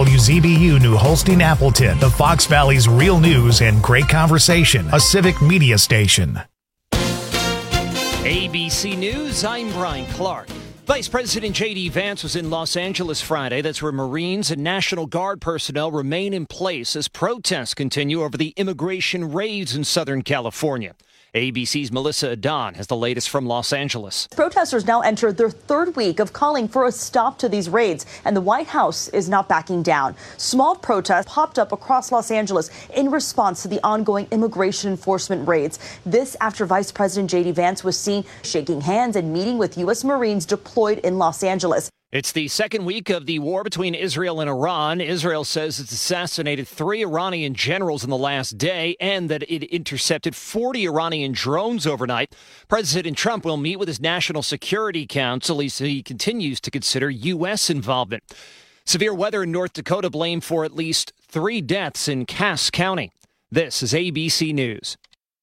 WZBU New Holstein Appleton, the Fox Valley's real news and great conversation, a civic media station. ABC News, I'm Brian Clark. Vice President J.D. Vance was in Los Angeles Friday. That's where Marines and National Guard personnel remain in place as protests continue over the immigration raids in Southern California. ABC's Melissa Adon has the latest from Los Angeles. Protesters now enter their third week of calling for a stop to these raids, and the White House is not backing down. Small protests popped up across Los Angeles in response to the ongoing immigration enforcement raids. This after Vice President J.D. Vance was seen shaking hands and meeting with U.S. Marines deployed in Los Angeles. It's the second week of the war between Israel and Iran. Israel says it's assassinated 3 Iranian generals in the last day and that it intercepted 40 Iranian drones overnight. President Trump will meet with his National Security Council as he continues to consider U.S. involvement. Severe weather in North Dakota blamed for at least 3 deaths in Cass County. This is ABC News.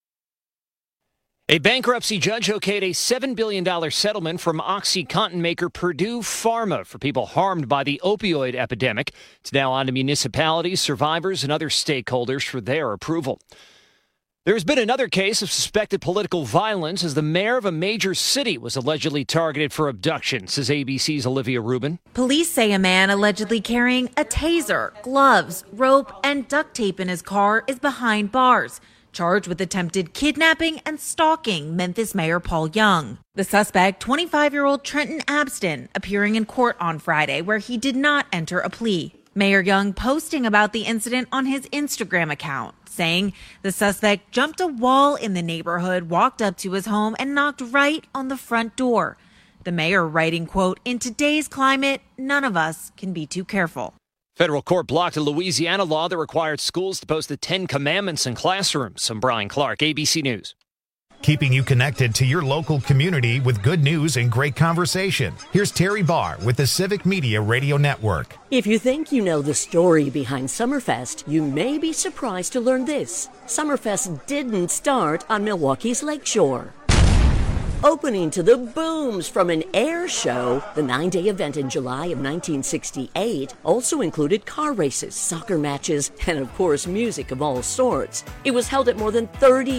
A bankruptcy judge okayed a $7 billion settlement from OxyContin maker Purdue Pharma for people harmed by the opioid epidemic. It's now on to municipalities, survivors, and other stakeholders for their approval. There's been another case of suspected political violence as the mayor of a major city was allegedly targeted for abduction, says ABC's Olivia Rubin. Police say a man allegedly carrying a taser, gloves, rope, and duct tape in his car is behind bars, charged with attempted kidnapping and stalking Memphis Mayor Paul Young. The suspect, 25-year-old Trenton Abston, appearing in court on Friday where he did not enter a plea. Mayor Young posting about the incident on his Instagram account, saying the suspect jumped a wall in the neighborhood, walked up to his home, and knocked right on the front door. The mayor writing, quote, "In today's climate, none of us can be too careful." Federal court blocked a Louisiana law that required schools to post the 10 Commandments in classrooms. I'm Brian Clark, ABC News. Keeping you connected to your local community with good news and great conversation. Here's Terry Barr with the Civic Media Radio Network. If you think you know the story behind Summerfest, you may be surprised to learn this. Summerfest didn't start on Milwaukee's lakeshore. Opening to the booms from an air show, the 9-day event in July of 1968 also included car races, soccer matches, and of course music of all sorts. It was held at more than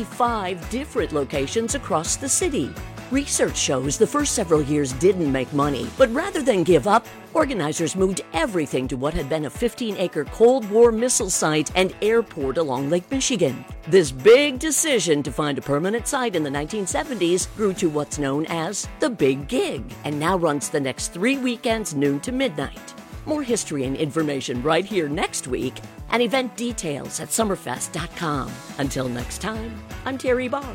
35 different locations across the city. Research shows the first several years didn't make money, but rather than give up, organizers moved everything to what had been a 15-acre Cold War missile site and airport along Lake Michigan. This big decision to find a permanent site in the 1970s grew to what's known as the Big Gig, and now runs the next 3 weekends noon to midnight. More history and information right here next week, and event details at summerfest.com. Until next time, I'm Terry Barr.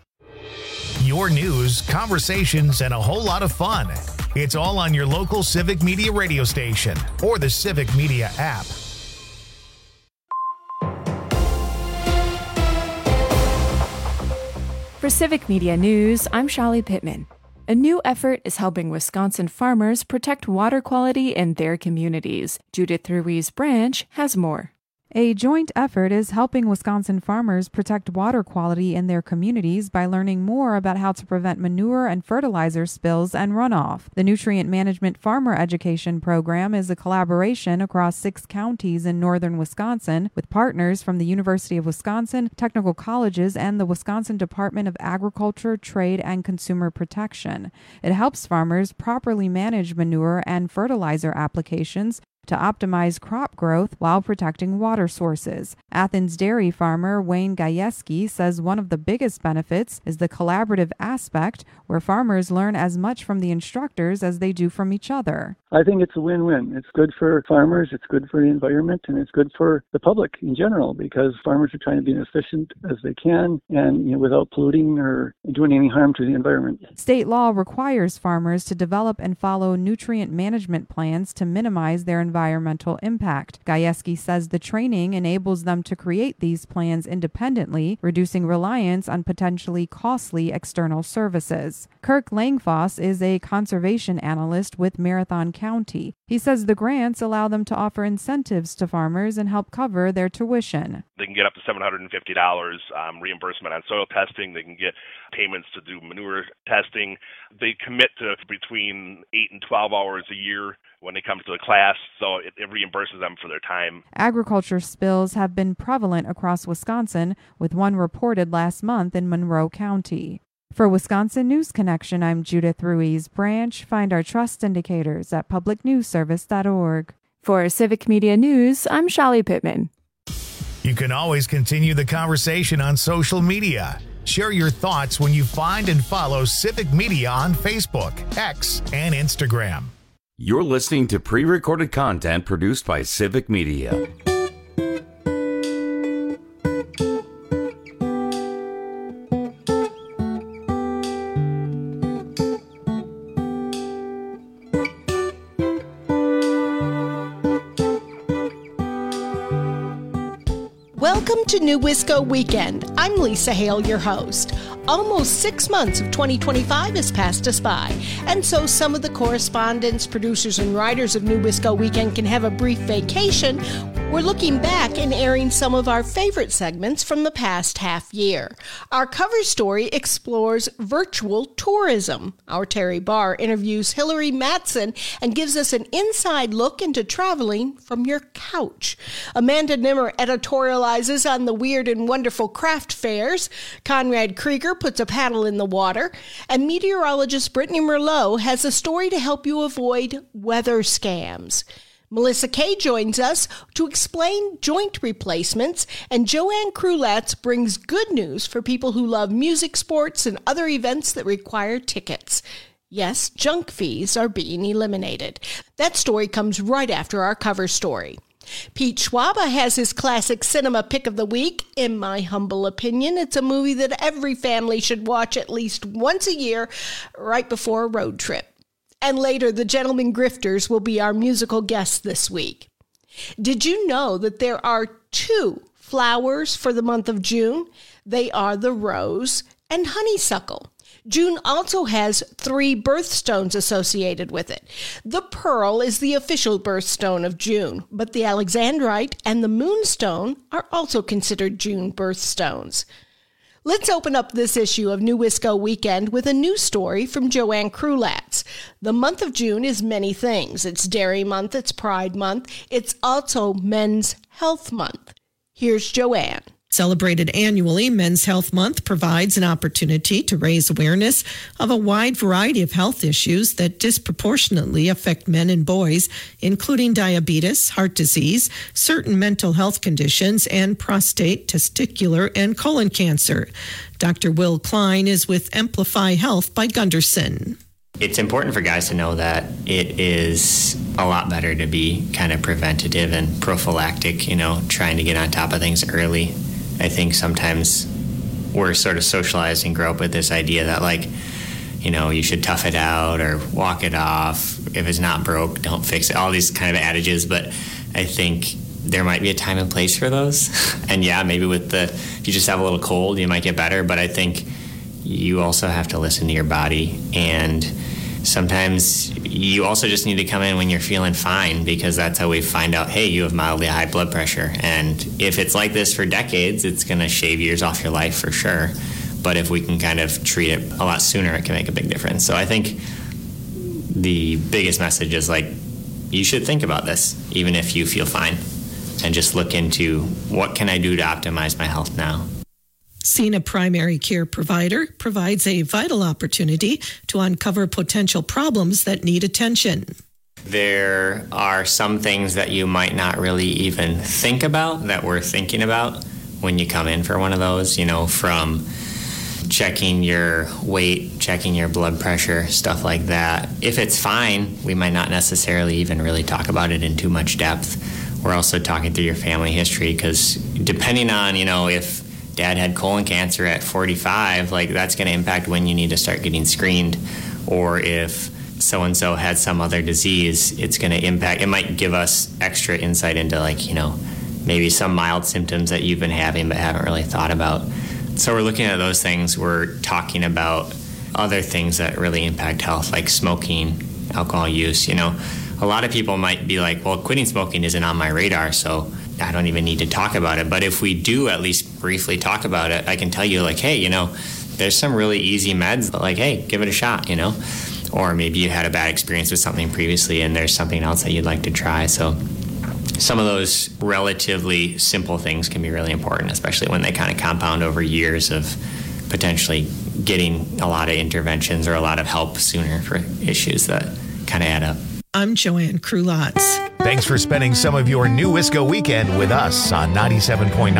Your news, conversations, and a whole lot of fun. It's all on your local Civic Media radio station or the Civic Media app. For Civic Media News, I'm Shali Pittman. A new effort is helping Wisconsin farmers protect water quality in their communities. Judith Ruiz Branch has more. A joint effort is helping Wisconsin farmers protect water quality in their communities by learning more about how to prevent manure and fertilizer spills and runoff. The Nutrient Management Farmer Education Program is a collaboration across 6 counties in northern Wisconsin with partners from the University of Wisconsin, technical colleges, and the Wisconsin Department of Agriculture, Trade, and Consumer Protection. It helps farmers properly manage manure and fertilizer applications to optimize crop growth while protecting water sources. Athens dairy farmer Wayne Gajewski says one of the biggest benefits is the collaborative aspect, where farmers learn as much from the instructors as they do from each other. I think it's a win-win. It's good for farmers, it's good for the environment, and it's good for the public in general, because farmers are trying to be as efficient as they can and without polluting or doing any harm to the environment. State law requires farmers to develop and follow nutrient management plans to minimize their environmental impact. Gajewski says the training enables them to create these plans independently, reducing reliance on potentially costly external services. Kirk Langfoss is a conservation analyst with Marathon County. He says the grants allow them to offer incentives to farmers and help cover their tuition. They can get up to $750 reimbursement on soil testing. They can get payments to do manure testing. They commit to between 8 and 12 hours a year when it comes to the class, so it reimburses them for their time. Agriculture spills have been prevalent across Wisconsin, with one reported last month in Monroe County. For Wisconsin News Connection, I'm Judith Ruiz Branch. Find our trust indicators at publicnewsservice.org. For Civic Media News, I'm Shali Pittman. You can always continue the conversation on social media. Share your thoughts when you find and follow Civic Media on Facebook, X, and Instagram. You're listening to pre-recorded content produced by Civic Media. Welcome to New Wisco Weekend. I'm Lisa Hale, your host. Almost 6 months of 2025 has passed us by, and so some of the correspondents, producers, and writers of New Wisco Weekend can have a brief vacation. We're looking back and airing some of our favorite segments from the past half year. Our cover story explores virtual tourism. Our Terry Barr interviews Hillary Matson and gives us an inside look into traveling from your couch. Amanda Nimmer editorializes on the weird and wonderful craft fairs. Conrad Krieger puts a paddle in the water. And meteorologist Brittany Merlot has a story to help you avoid weather scams. Melissa Kay joins us to explain joint replacements, and Joanne Krulatz brings good news for people who love music, sports, and other events that require tickets. Yes, junk fees are being eliminated. That story comes right after our cover story. Pete Schwaba has his classic cinema pick of the week. In my humble opinion, it's a movie that every family should watch at least once a year right before a road trip. And later, the Gentlemen Grifters will be our musical guests this week. Did you know that there are 2 flowers for the month of June? They are the rose and honeysuckle. June also has 3 birthstones associated with it. The pearl is the official birthstone of June, but the alexandrite and the moonstone are also considered June birthstones. Let's open up this issue of New Wisco Weekend with a new story from Joanne Krulatz. The month of June is many things. It's Dairy Month, it's Pride Month, it's also Men's Health Month. Here's Joanne. Celebrated annually, Men's Health Month provides an opportunity to raise awareness of a wide variety of health issues that disproportionately affect men and boys, including diabetes, heart disease, certain mental health conditions, and prostate, testicular, and colon cancer. Dr. Will Klein is with Amplify Health by Gunderson. It's important for guys to know that it is a lot better to be kind of preventative and prophylactic, trying to get on top of things early. I think sometimes we're sort of socialized and grow up with this idea that, you should tough it out or walk it off. If it's not broke, don't fix it. All these kind of adages. But I think there might be a time and place for those. And yeah, maybe if you just have a little cold, you might get better. But I think you also have to listen to your body. And sometimes you also just need to come in when you're feeling fine, because that's how we find out, hey, you have mildly high blood pressure. And if it's like this for decades, it's going to shave years off your life for sure. But if we can kind of treat it a lot sooner, it can make a big difference. So I think the biggest message is you should think about this, even if you feel fine, and just look into what can I do to optimize my health now. Cena Primary Care Provider provides a vital opportunity to uncover potential problems that need attention. There are some things that you might not really even think about that we're thinking about when you come in for one of those, from checking your weight, checking your blood pressure, stuff like that. If it's fine, we might not necessarily even really talk about it in too much depth. We're also talking through your family history, because depending on, if Dad had colon cancer at 45, that's going to impact when you need to start getting screened. Or if so-and-so had some other disease, it's going to impact, it might give us extra insight into maybe some mild symptoms that you've been having but haven't really thought about. So we're looking at those things. We're talking about other things that really impact health, like smoking, alcohol use. A a lot of people might be like, well, quitting smoking isn't on my radar, so I don't even need to talk about it. But if we do at least briefly talk about it, I can tell you, like, hey, there's some really easy meds that, like, hey, give it a shot, Or maybe you had a bad experience with something previously and there's something else that you'd like to try. So some of those relatively simple things can be really important, especially when they kind of compound over years of potentially getting a lot of interventions or a lot of help sooner for issues that kind of add up. I'm Joanne Krulotz. Thanks for spending some of your New Wisco weekend with us on 97.9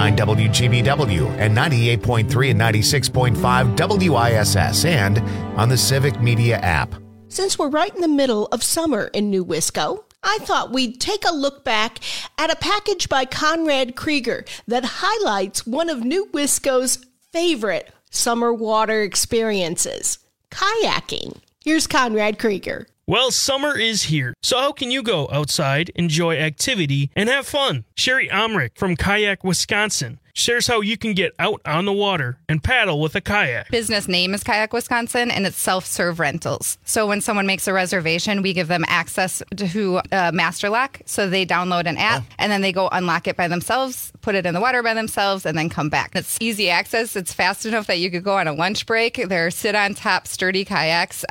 WGBW and 98.3 and 96.5 WISS and on the Civic Media app. Since we're right in the middle of summer in New Wisco, I thought we'd take a look back at a package by Conrad Krieger that highlights one of New Wisco's favorite summer water experiences, kayaking. Here's Conrad Krieger. Well, summer is here, so how can you go outside, enjoy activity, and have fun? Sherry Omrick from Kayak Wisconsin shares how you can get out on the water and paddle with a kayak. Business name is Kayak Wisconsin, and it's self-serve rentals. So when someone makes a reservation, we give them access to Master Lock. So they download an app, and then they go unlock it by themselves, put it in the water by themselves, and then come back. It's easy access. It's fast enough that you could go on a lunch break. They're sit-on-top, sturdy kayaks.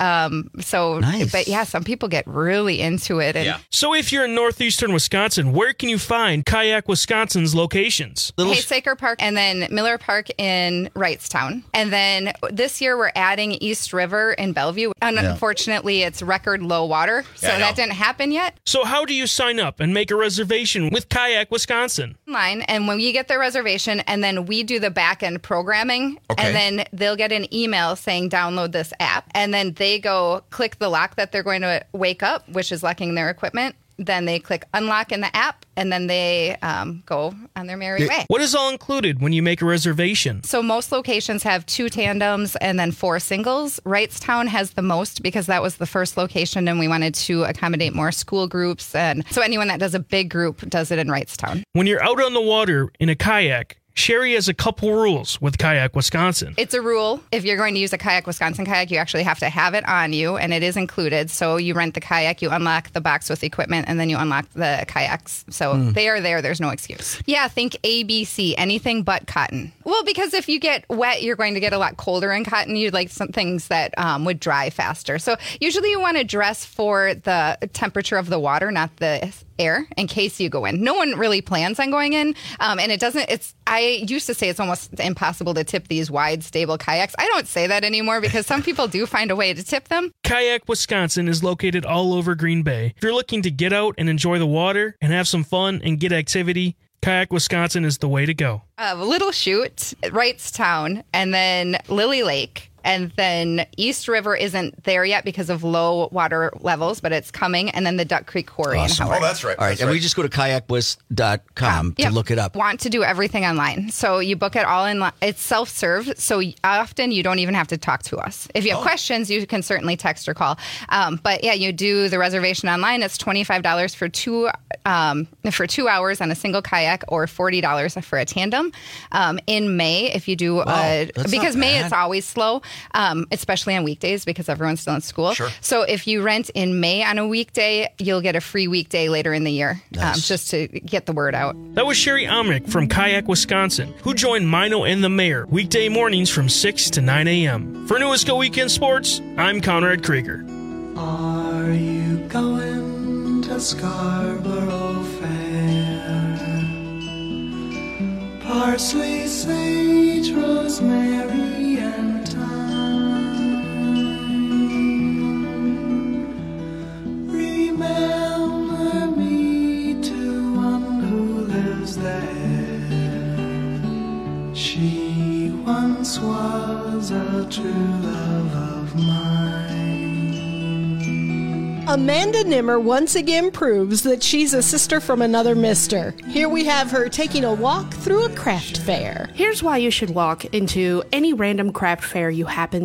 Nice. But yeah, some people get really into it. And So if you're in northeastern Wisconsin, where can you find Kayak Wisconsin's locations? Haysaker Park and then Miller Park in Wrightstown. And then this year we're adding East River in Bellevue. Unfortunately, it's record low water, so that didn't happen yet. So how do you sign up and make a reservation with Kayak Wisconsin? Online, and when you get their reservation, and then we do the back-end programming, and then they'll get an email saying download this app, and then they go click the lock that they're going to wake up, which is locking their equipment. Then they click unlock in the app, and then they go on their merry way. What is all included when you make a reservation? So most locations have 2 tandems and then 4 singles. Wrightstown has the most because that was the first location, and we wanted to accommodate more school groups. And so anyone that does a big group does it in Wrightstown. When you're out on the water in a kayak, Sherry has a couple rules with Kayak Wisconsin. It's a rule. If you're going to use a Kayak Wisconsin kayak, you actually have to have it on you, and it is included. So you rent the kayak, you unlock the box with equipment, and then you unlock the kayaks. So they are there. There's no excuse. Yeah, think ABC, anything but cotton. Well, because if you get wet, you're going to get a lot colder in cotton. You'd like some things that would dry faster. So usually you want to dress for the temperature of the water, not the air, in case you go in. No one really plans on going in, and it doesn't. I used to say it's almost impossible to tip these wide, stable kayaks. I don't say that anymore because some people do find a way to tip them. Kayak Wisconsin is located all over Green Bay. If you're looking to get out and enjoy the water and have some fun and get activity, Kayak Wisconsin is the way to go. Little Chute, Wrightstown, and then Lily Lake. And then East River isn't there yet because of low water levels, but it's coming. And then the Duck Creek Quarry in Howard. Oh, that's right. All right. And we just go to kayakwis.com to look it up. Want to do everything online. So you book it all in. It's self-serve. So often you don't even have to talk to us. If you have questions, you can certainly text or call. But yeah, you do the reservation online. It's $25 for 2 hours on a single kayak or $40 for a tandem. In May, if you do, because May it's always slow. Especially on weekdays because everyone's still in school. Sure. So if you rent in May on a weekday, you'll get a free weekday later in the year, just to get the word out. That was Sherry Omrick from Kayak Wisconsin, who joined Mino and the Mayor weekday mornings from 6 to 9 a.m. For New Wisco Weekend Sports, I'm Conrad Krieger. Are you going to Scarborough Fair? Parsley, sage, rosemary, and remember me to one who lives there. She once was a true love of mine. Amanda Nimmer once again proves that she's a sister from another mister. Here we have her taking a walk through a craft fair. Here's why you should walk into any random craft fair you happen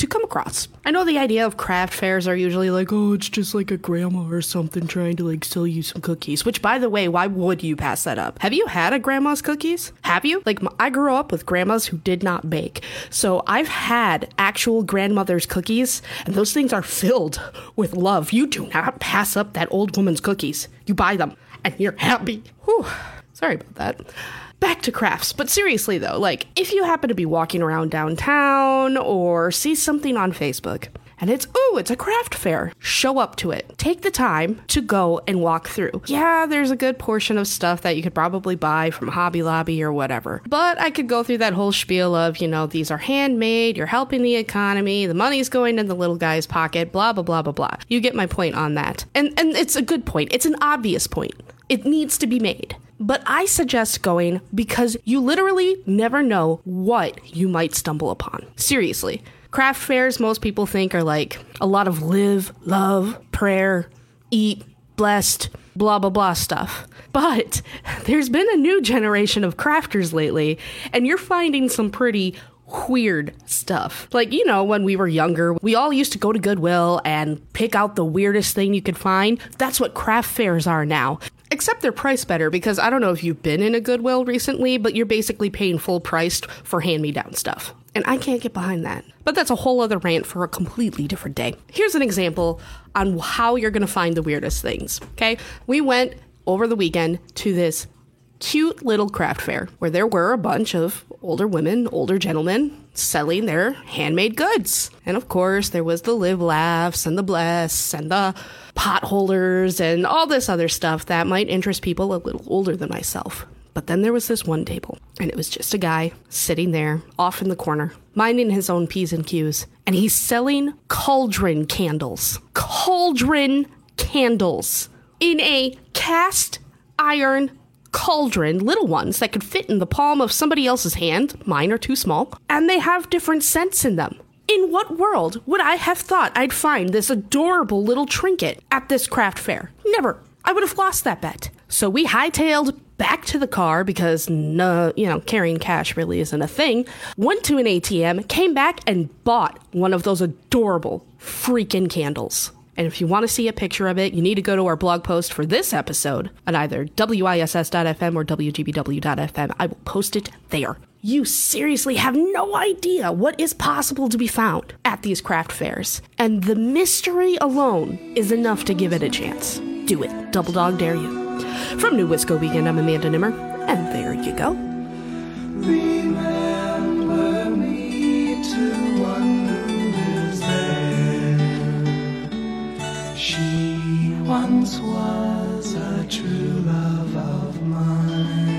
to come across. I know the idea of craft fairs are usually like, oh, it's just like a grandma or something trying to like sell you some cookies, which, by the way, why would you pass that up? Have you had a grandma's cookies? Have you? Like, I grew up with grandmas who did not bake. So I've had actual grandmother's cookies, and those things are filled with love. You do not pass up that old woman's cookies. You buy them, and you're happy. Whew. Sorry about that. Back to crafts. But seriously, though, like, if you happen to be walking around downtown or see something on Facebook, and it's a craft fair, show up to it. Take the time to go and walk through. Yeah, there's a good portion of stuff that you could probably buy from Hobby Lobby or whatever. But I could go through that whole spiel of, these are handmade, you're helping the economy, the money's going in the little guy's pocket, blah, blah, blah, blah, blah. You get my point on that. And it's a good point. It's an obvious point. It needs to be made. But I suggest going because you literally never know what you might stumble upon. Seriously. Craft fairs, most people think, are like a lot of live, love, prayer, eat, blessed, blah, blah, blah stuff. But there's been a new generation of crafters lately, and you're finding some pretty weird stuff. Like, when we were younger, we all used to go to Goodwill and pick out the weirdest thing you could find. That's what craft fairs are now. Except they're priced better, because I don't know if you've been in a Goodwill recently, but you're basically paying full price for hand-me-down stuff. And I can't get behind that. But that's a whole other rant for a completely different day. Here's an example on how you're going to find the weirdest things, okay? We went over the weekend to this cute little craft fair where there were a bunch of older women, older gentlemen selling their handmade goods. And of course, there was the live laughs and the bless and the pot holders and all this other stuff that might interest people a little older than myself. But then there was this one table, and it was just a guy sitting there off in the corner, minding his own P's and Q's. And he's selling cauldron candles. Cauldron candles in a cast iron cauldron, little ones that could fit in the palm of somebody else's hand. Mine are too small. And they have different scents in them. In what world would I have thought I'd find this adorable little trinket at this craft fair? Never. I would have lost that bet. So we hightailed back to the car because, carrying cash really isn't a thing. Went to an ATM, came back, and bought one of those adorable freaking candles. And if you want to see a picture of it, you need to go to our blog post for this episode at either WISS.FM or WGBW.FM. I will post it there. You seriously have no idea what is possible to be found at these craft fairs. And the mystery alone is enough to give it a chance. Do it. Double dog dare you. From New Wisco Weekend, I'm Amanda Nimmer. And there you go. Remember me to one who lives there. She once was a true love of mine.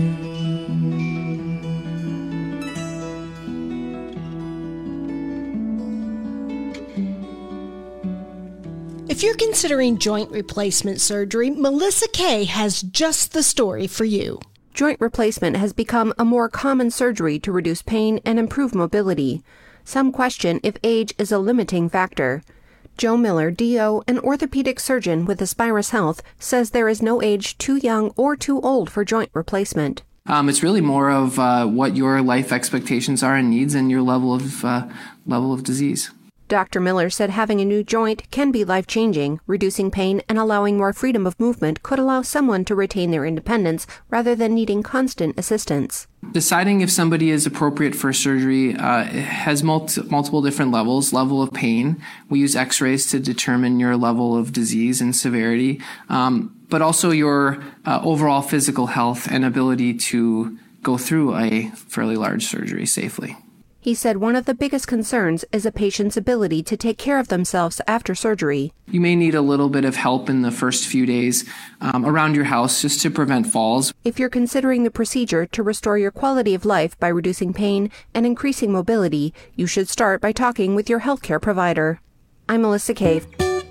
If you're considering joint replacement surgery, Melissa Kay has just the story for you. Joint replacement has become a more common surgery to reduce pain and improve mobility. Some question if age is a limiting factor. Joe Miller, DO, an orthopedic surgeon with Aspirus Health, says there is no age too young or too old for joint replacement. It's really more of what your life expectations are and needs and your level of disease. Dr. Miller said having a new joint can be life-changing. Reducing pain and allowing more freedom of movement could allow someone to retain their independence rather than needing constant assistance. Deciding if somebody is appropriate for surgery has multiple different levels. Level of pain. We use x-rays to determine your level of disease and severity, but also your overall physical health and ability to go through a fairly large surgery safely. He said one of the biggest concerns is a patient's ability to take care of themselves after surgery. You may need a little bit of help in the first few days around your house just to prevent falls. If you're considering the procedure to restore your quality of life by reducing pain and increasing mobility, you should start by talking with your healthcare provider. I'm Melissa Cave.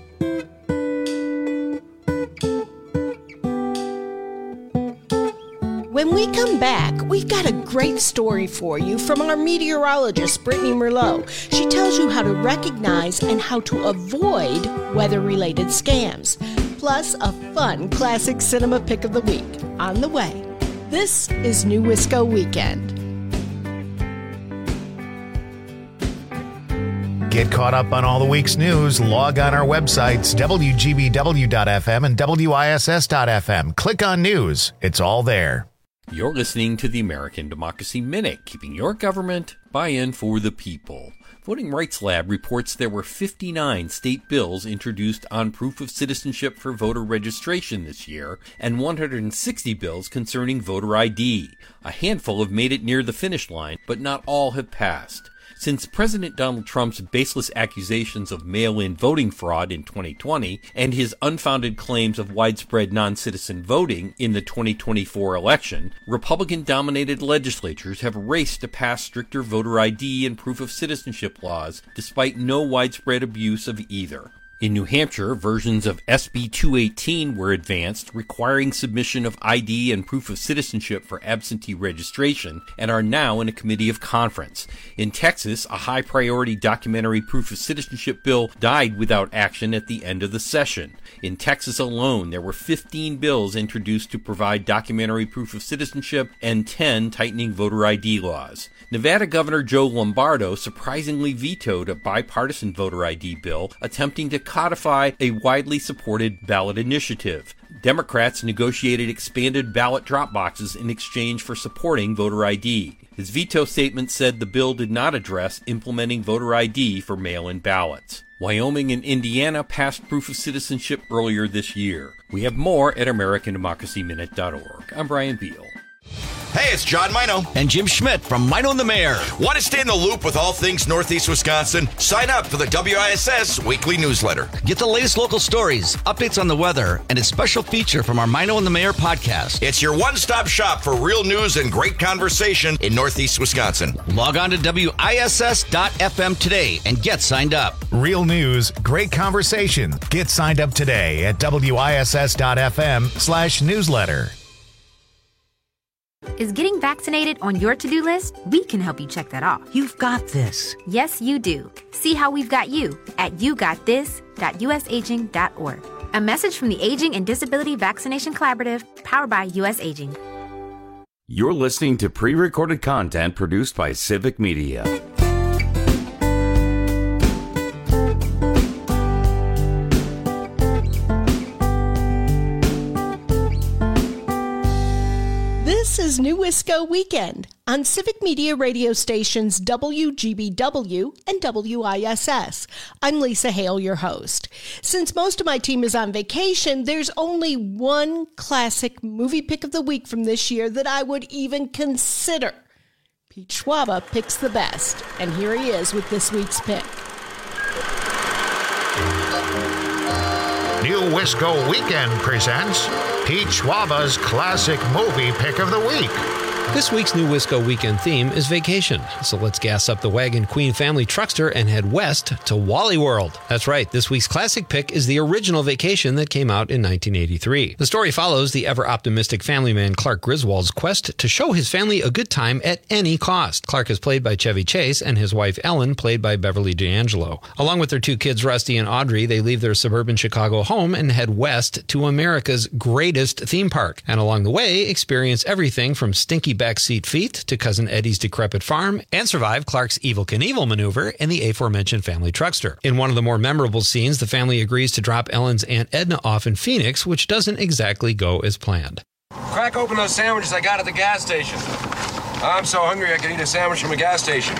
When we come back, we've got a great story for you from our meteorologist, Brittany Merlot. She tells you how to recognize and how to avoid weather-related scams. Plus, a fun classic cinema pick of the week on the way. This is New Wisco Weekend. Get caught up on all the week's news. Log on our websites, WGBW.FM and WISS.FM. Click on news. It's all there. You're listening to the American Democracy Minute, keeping your government buy-in for the people. Voting Rights Lab reports there were 59 state bills introduced on proof of citizenship for voter registration this year, and 160 bills concerning voter ID. A handful have made it near the finish line, but not all have passed. Since President Donald Trump's baseless accusations of mail-in voting fraud in 2020 and his unfounded claims of widespread non-citizen voting in the 2024 election, Republican-dominated legislatures have raced to pass stricter voter ID and proof of citizenship laws, despite no widespread abuse of either. In New Hampshire, versions of SB 218 were advanced, requiring submission of ID and proof of citizenship for absentee registration, and are now in a committee of conference. In Texas, a high-priority documentary proof of citizenship bill died without action at the end of the session. In Texas alone, there were 15 bills introduced to provide documentary proof of citizenship and 10 tightening voter ID laws. Nevada Governor Joe Lombardo surprisingly vetoed a bipartisan voter ID bill attempting to codify a widely supported ballot initiative. Democrats negotiated expanded ballot drop boxes in exchange for supporting voter ID. His veto statement said the bill did not address implementing voter ID for mail-in ballots. Wyoming and Indiana passed proof of citizenship earlier this year. We have more at AmericanDemocracyMinute.org. I'm Brian Beal. Hey, it's John Mino. And Jim Schmidt from Mino and the Mayor. Want to stay in the loop with all things Northeast Wisconsin? Sign up for the WISS weekly newsletter. Get the latest local stories, updates on the weather, and a special feature from our Mino and the Mayor podcast. It's your one-stop shop for real news and great conversation in Northeast Wisconsin. Log on to WISS.FM today and get signed up. Real news, great conversation. Get signed up today at WISS.FM/newsletter. Is getting vaccinated on your to-do list? We can help you check that off. You've got this. Yes, you do. See how we've got you at yougotthis.usaging.org. A message from the Aging and Disability Vaccination Collaborative, powered by U.S. Aging. You're listening to pre-recorded content produced by Civic Media. This is New Wisco Weekend on Civic Media radio stations WGBW and WISS. I'm Lisa Hale, your host. Since most of my team is on vacation, there's only one classic movie pick of the week from this year that I would even consider. Pete Schwaba picks the best, and here he is with this week's pick. New Wisco Weekend presents Pete Schwaba's classic movie pick of the week. This week's New Wisco Weekend theme is vacation, so let's gas up the Wagon Queen family truckster and head west to Wally World. That's right, this week's classic pick is the original Vacation that came out in 1983. The story follows the ever-optimistic family man Clark Griswold's quest to show his family a good time at any cost. Clark is played by Chevy Chase and his wife Ellen played by Beverly D'Angelo. Along with their two kids Rusty and Audrey, they leave their suburban Chicago home and head west to America's greatest theme park. And along the way, experience everything from stinky backseat feet to Cousin Eddie's decrepit farm, and survive Clark's Evel Knievel maneuver in the aforementioned family truckster. In one of the more memorable scenes, the family agrees to drop Ellen's Aunt Edna off in Phoenix, which doesn't exactly go as planned. Crack open those sandwiches I got at the gas station. I'm so hungry I could eat a sandwich from a gas station.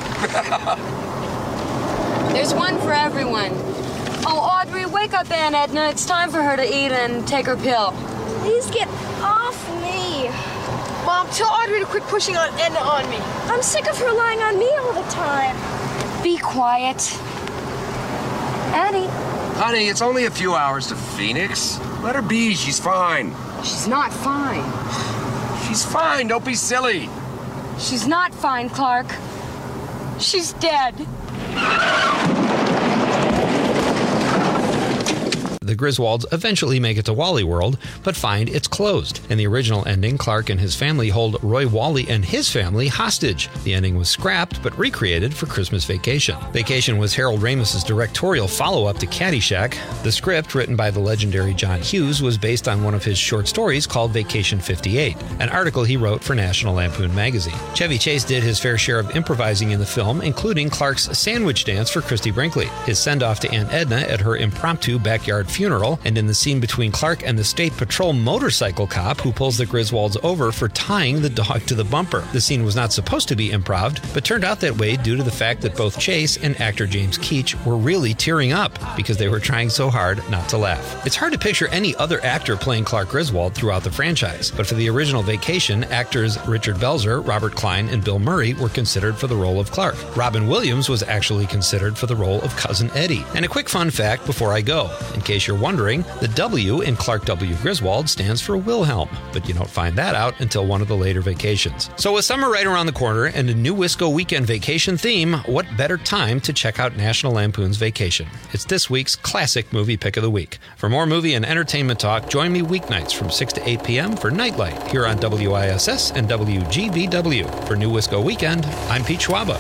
There's one for everyone. Oh, Audrey, wake up Aunt Edna. It's time for her to eat and take her pill. Please get off me. Mom, tell Audrey to quit pushing on Edna on me. I'm sick of her lying on me all the time. Be quiet. Annie. Honey, it's only a few hours to Phoenix. Let her be. She's fine. She's not fine. She's fine. Don't be silly. She's not fine, Clark. She's dead. The Griswolds eventually make it to Wally World, but find it's closed. In the original ending, Clark and his family hold Roy Wally and his family hostage. The ending was scrapped, but recreated for Christmas Vacation. Vacation was Harold Ramis's directorial follow-up to Caddyshack. The script, written by the legendary John Hughes, was based on one of his short stories called Vacation 58, an article he wrote for National Lampoon magazine. Chevy Chase did his fair share of improvising in the film, including Clark's sandwich dance for Christy Brinkley, his send-off to Aunt Edna at her impromptu backyard funeral, and in the scene between Clark and the State Patrol motorcycle cop who pulls the Griswolds over for tying the dog to the bumper. The scene was not supposed to be improv, but turned out that way due to the fact that both Chase and actor James Keach were really tearing up because they were trying so hard not to laugh. It's hard to picture any other actor playing Clark Griswold throughout the franchise, but for the original Vacation, actors Richard Belzer, Robert Klein, and Bill Murray were considered for the role of Clark. Robin Williams was actually considered for the role of Cousin Eddie. And a quick fun fact before I go. In case you're wondering, the W in Clark W. Griswold stands for Wilhelm, but you don't find that out until one of the later Vacations. So with summer right around the corner and a new Wisco Weekend Vacation theme, what better time to check out National Lampoon's Vacation? It's this week's classic movie pick of the week. For more movie and entertainment talk, join me weeknights from 6 to 8 p.m. for Nightlight here on WISS and WGBW. For New Wisco Weekend, I'm Pete Schwaba.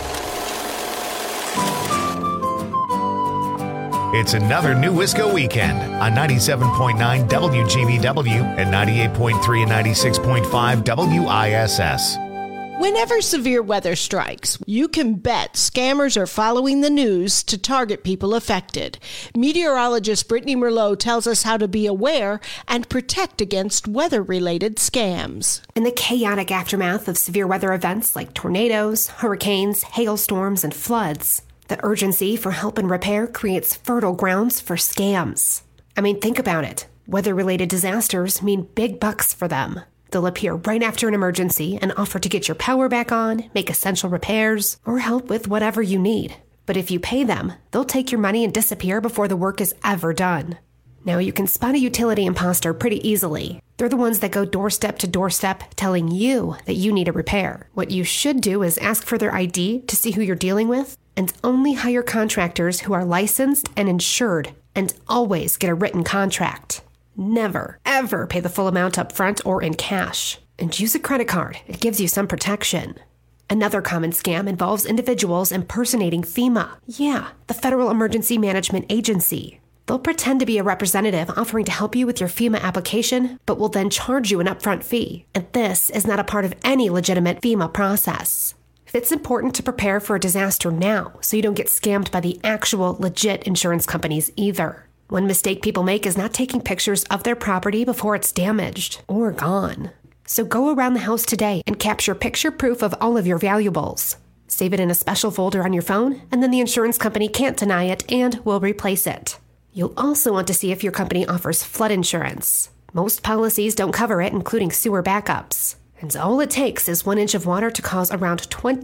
It's another New Wisco Weekend on 97.9 WGBW and 98.3 and 96.5 WISS. Whenever severe weather strikes, you can bet scammers are following the news to target people affected. Meteorologist Brittany Merlot tells us how to be aware and protect against weather-related scams. In the chaotic aftermath of severe weather events like tornadoes, hurricanes, hailstorms, and floods, the urgency for help and repair creates fertile grounds for scams. I mean, think about it. Weather-related disasters mean big bucks for them. They'll appear right after an emergency and offer to get your power back on, make essential repairs, or help with whatever you need. But if you pay them, they'll take your money and disappear before the work is ever done. Now, you can spot a utility imposter pretty easily. They're the ones that go doorstep to doorstep telling you that you need a repair. What you should do is ask for their ID to see who you're dealing with, and only hire contractors who are licensed and insured, and always get a written contract. Never, ever pay the full amount up front or in cash. And use a credit card. It gives you some protection. Another common scam involves individuals impersonating FEMA. Yeah, the Federal Emergency Management Agency. They'll pretend to be a representative offering to help you with your FEMA application, but will then charge you an upfront fee. And this is not a part of any legitimate FEMA process. It's important to prepare for a disaster now so you don't get scammed by the actual legit insurance companies either. One mistake people make is not taking pictures of their property before it's damaged or gone. So go around the house today and capture picture proof of all of your valuables. Save it in a special folder on your phone, and then the insurance company can't deny it and will replace it. You'll also want to see if your company offers flood insurance. Most policies don't cover it, including sewer backups. And all it takes is 1 inch of water to cause around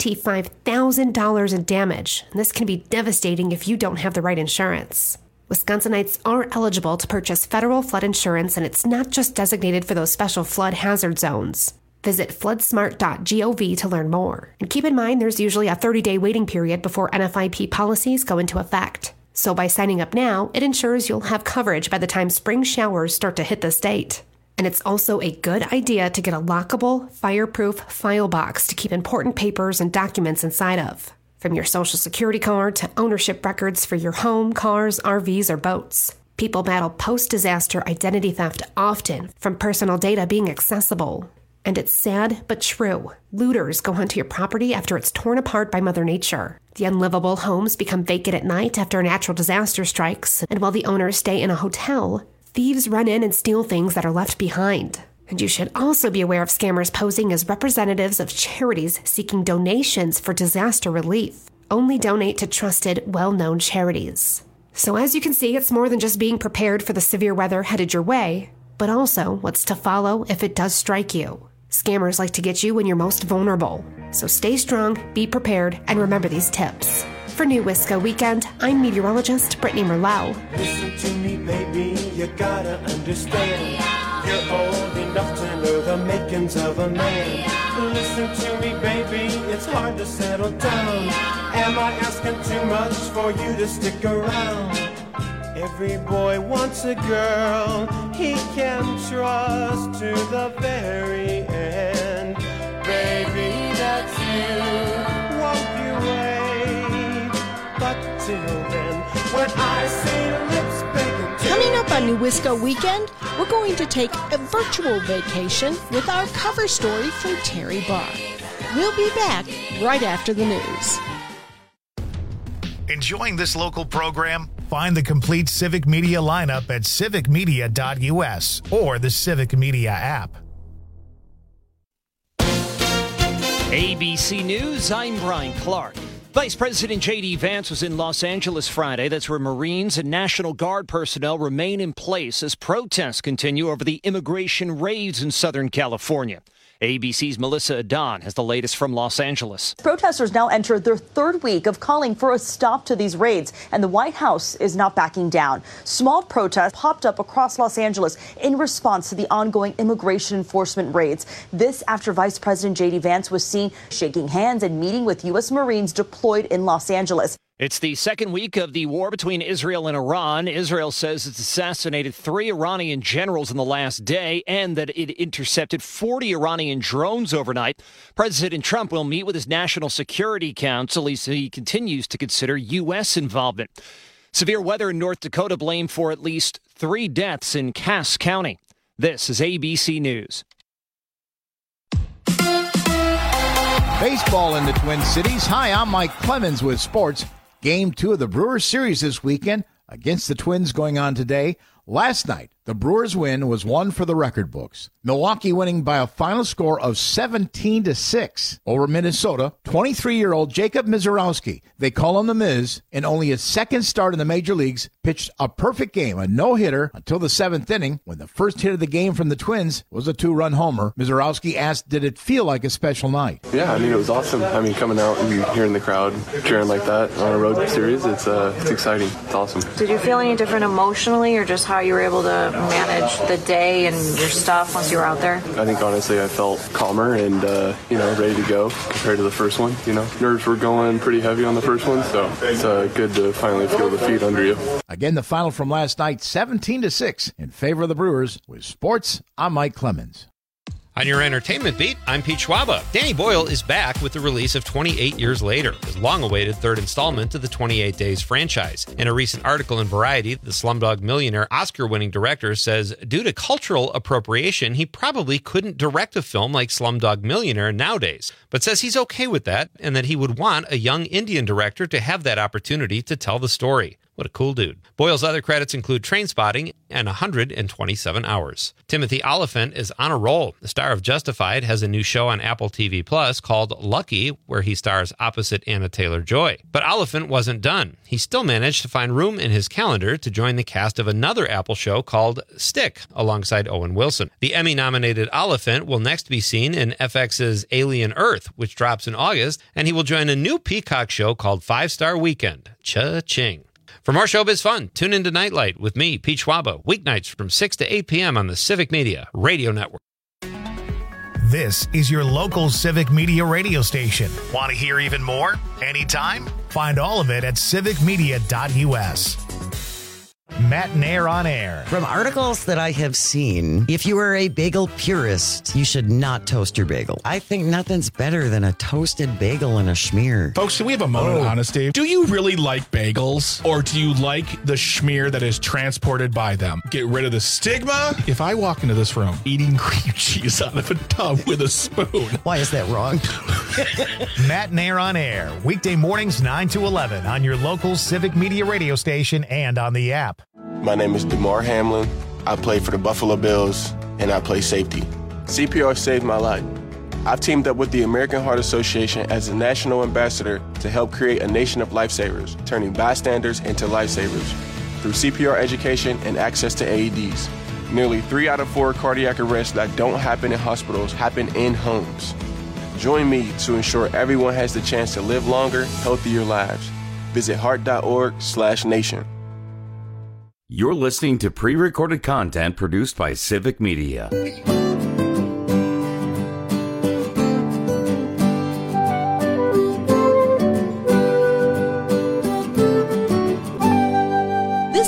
$25,000 in damage. And this can be devastating if you don't have the right insurance. Wisconsinites are eligible to purchase federal flood insurance, and it's not just designated for those special flood hazard zones. Visit floodsmart.gov to learn more. And keep in mind, there's usually a 30-day waiting period before NFIP policies go into effect. So by signing up now, it ensures you'll have coverage by the time spring showers start to hit the state. And it's also a good idea to get a lockable, fireproof file box to keep important papers and documents inside of. From your social security card to ownership records for your home, cars, RVs, or boats. People battle post-disaster identity theft often from personal data being accessible. And it's sad but true. Looters go onto your property after it's torn apart by Mother Nature. The unlivable homes become vacant at night after a natural disaster strikes, and while the owners stay in a hotel, thieves run in and steal things that are left behind. And you should also be aware of scammers posing as representatives of charities seeking donations for disaster relief. Only donate to trusted, well-known charities. So as you can see, it's more than just being prepared for the severe weather headed your way, but also what's to follow if it does strike you. Scammers like to get you when you're most vulnerable. So stay strong, be prepared, and remember these tips. For New Wisco Weekend, I'm meteorologist Brittany Merlot. Listen to me, baby, you gotta understand. You're old enough to know the makings of a man. Listen to me, baby, it's hard to settle down. Am I asking too much for you to stick around? Every boy wants a girl he can trust to the very end. Baby, that's you, won't you wait? But till then, when I see lips begging to... Coming up on New Wisco Weekend, we're going to take a virtual vacation with our cover story from Terry Barr. We'll be back right after the news. Enjoying this local program? Find the complete Civic Media lineup at civicmedia.us or the Civic Media app. ABC News, I'm Brian Clark. Vice President J.D. Vance was in Los Angeles Friday. That's where Marines and National Guard personnel remain in place as protests continue over the immigration raids in Southern California. ABC's Melissa Adon has the latest from Los Angeles. Protesters now enter their third week of calling for a stop to these raids, and the White House is not backing down. Small protests popped up across Los Angeles in response to the ongoing immigration enforcement raids. This after Vice President J.D. Vance was seen shaking hands and meeting with U.S. Marines deployed in Los Angeles. It's the second week of the war between Israel and Iran. Israel says it's assassinated 3 Iranian generals in the last day and that it intercepted 40 Iranian drones overnight. President Trump will meet with his National Security Council as he continues to consider U.S. involvement. Severe weather in North Dakota blamed for at least 3 deaths in Cass County. This is ABC News. Baseball in the Twin Cities. Hi, I'm Mike Clemens with sports. Game 2 of the Brewers series this weekend against the Twins going on today. Last night, the Brewers win was one for the record books. Milwaukee winning by a final score of 17-6 over Minnesota. 23-year-old Jacob Misiorowski, they call him the Miz, in only his second start in the major leagues, pitched a perfect game, a no-hitter, until the 7th inning, when the first hit of the game from the Twins was a 2-run homer. Misiorowski asked, did it feel like a special night? Yeah, it was awesome. coming out and hearing the crowd cheering like that on a road series, it's exciting. It's awesome. Did you feel any different emotionally, or just how you were able to manage the day and your stuff once you were out there? I think honestly I felt calmer and ready to go compared to the first one. Nerves were going pretty heavy on the first one, so it's good to finally feel the feet under you. Again, the final from last night, 17-6 in favor of the Brewers. With sports, I'm Mike Clemens. On your entertainment beat, I'm Pete Schwaba. Danny Boyle is back with the release of 28 Years Later, his long-awaited third installment to the 28 Days franchise. In a recent article in Variety, the Slumdog Millionaire Oscar-winning director says due to cultural appropriation, he probably couldn't direct a film like Slumdog Millionaire nowadays, but says he's okay with that and that he would want a young Indian director to have that opportunity to tell the story. What a cool dude. Boyle's other credits include Trainspotting and 127 Hours. Timothy Olyphant is on a roll. The star of Justified has a new show on Apple TV Plus called Lucky, where he stars opposite Anna Taylor-Joy. But Olyphant wasn't done. He still managed to find room in his calendar to join the cast of another Apple show called Stick, alongside Owen Wilson. The Emmy-nominated Olyphant will next be seen in FX's Alien Earth, which drops in August, and he will join a new Peacock show called 5 Star Weekend. Cha-ching. For more showbiz fun, tune into Nightlight with me, Pete Schwaba, weeknights from 6 to 8 p.m. on the Civic Media Radio Network. This is your local Civic Media radio station. Want to hear even more? Anytime? Find all of it at civicmedia.us. Matt Nair on air. From articles that I have seen, if you are a bagel purist, you should not toast your bagel. I think nothing's better than a toasted bagel and a schmear. Folks, can we have a moment of honesty? Do you really like bagels, or do you like the schmear that is transported by them? Get rid of the stigma. If I walk into this room eating cream cheese out of a tub with a spoon. Why is that wrong? Matt Nair on air, weekday mornings 9 to 11 on your local Civic Media radio station and on the app. My name is DeMar Hamlin. I play for the Buffalo Bills, and I play safety. CPR saved my life. I've teamed up with the American Heart Association as a national ambassador to help create a nation of lifesavers, turning bystanders into lifesavers through CPR education and access to AEDs. Nearly 3 out of 4 cardiac arrests that don't happen in hospitals happen in homes. Join me to ensure everyone has the chance to live longer, healthier lives. Visit heart.org/nation. You're listening to pre-recorded content produced by Civic Media. This is New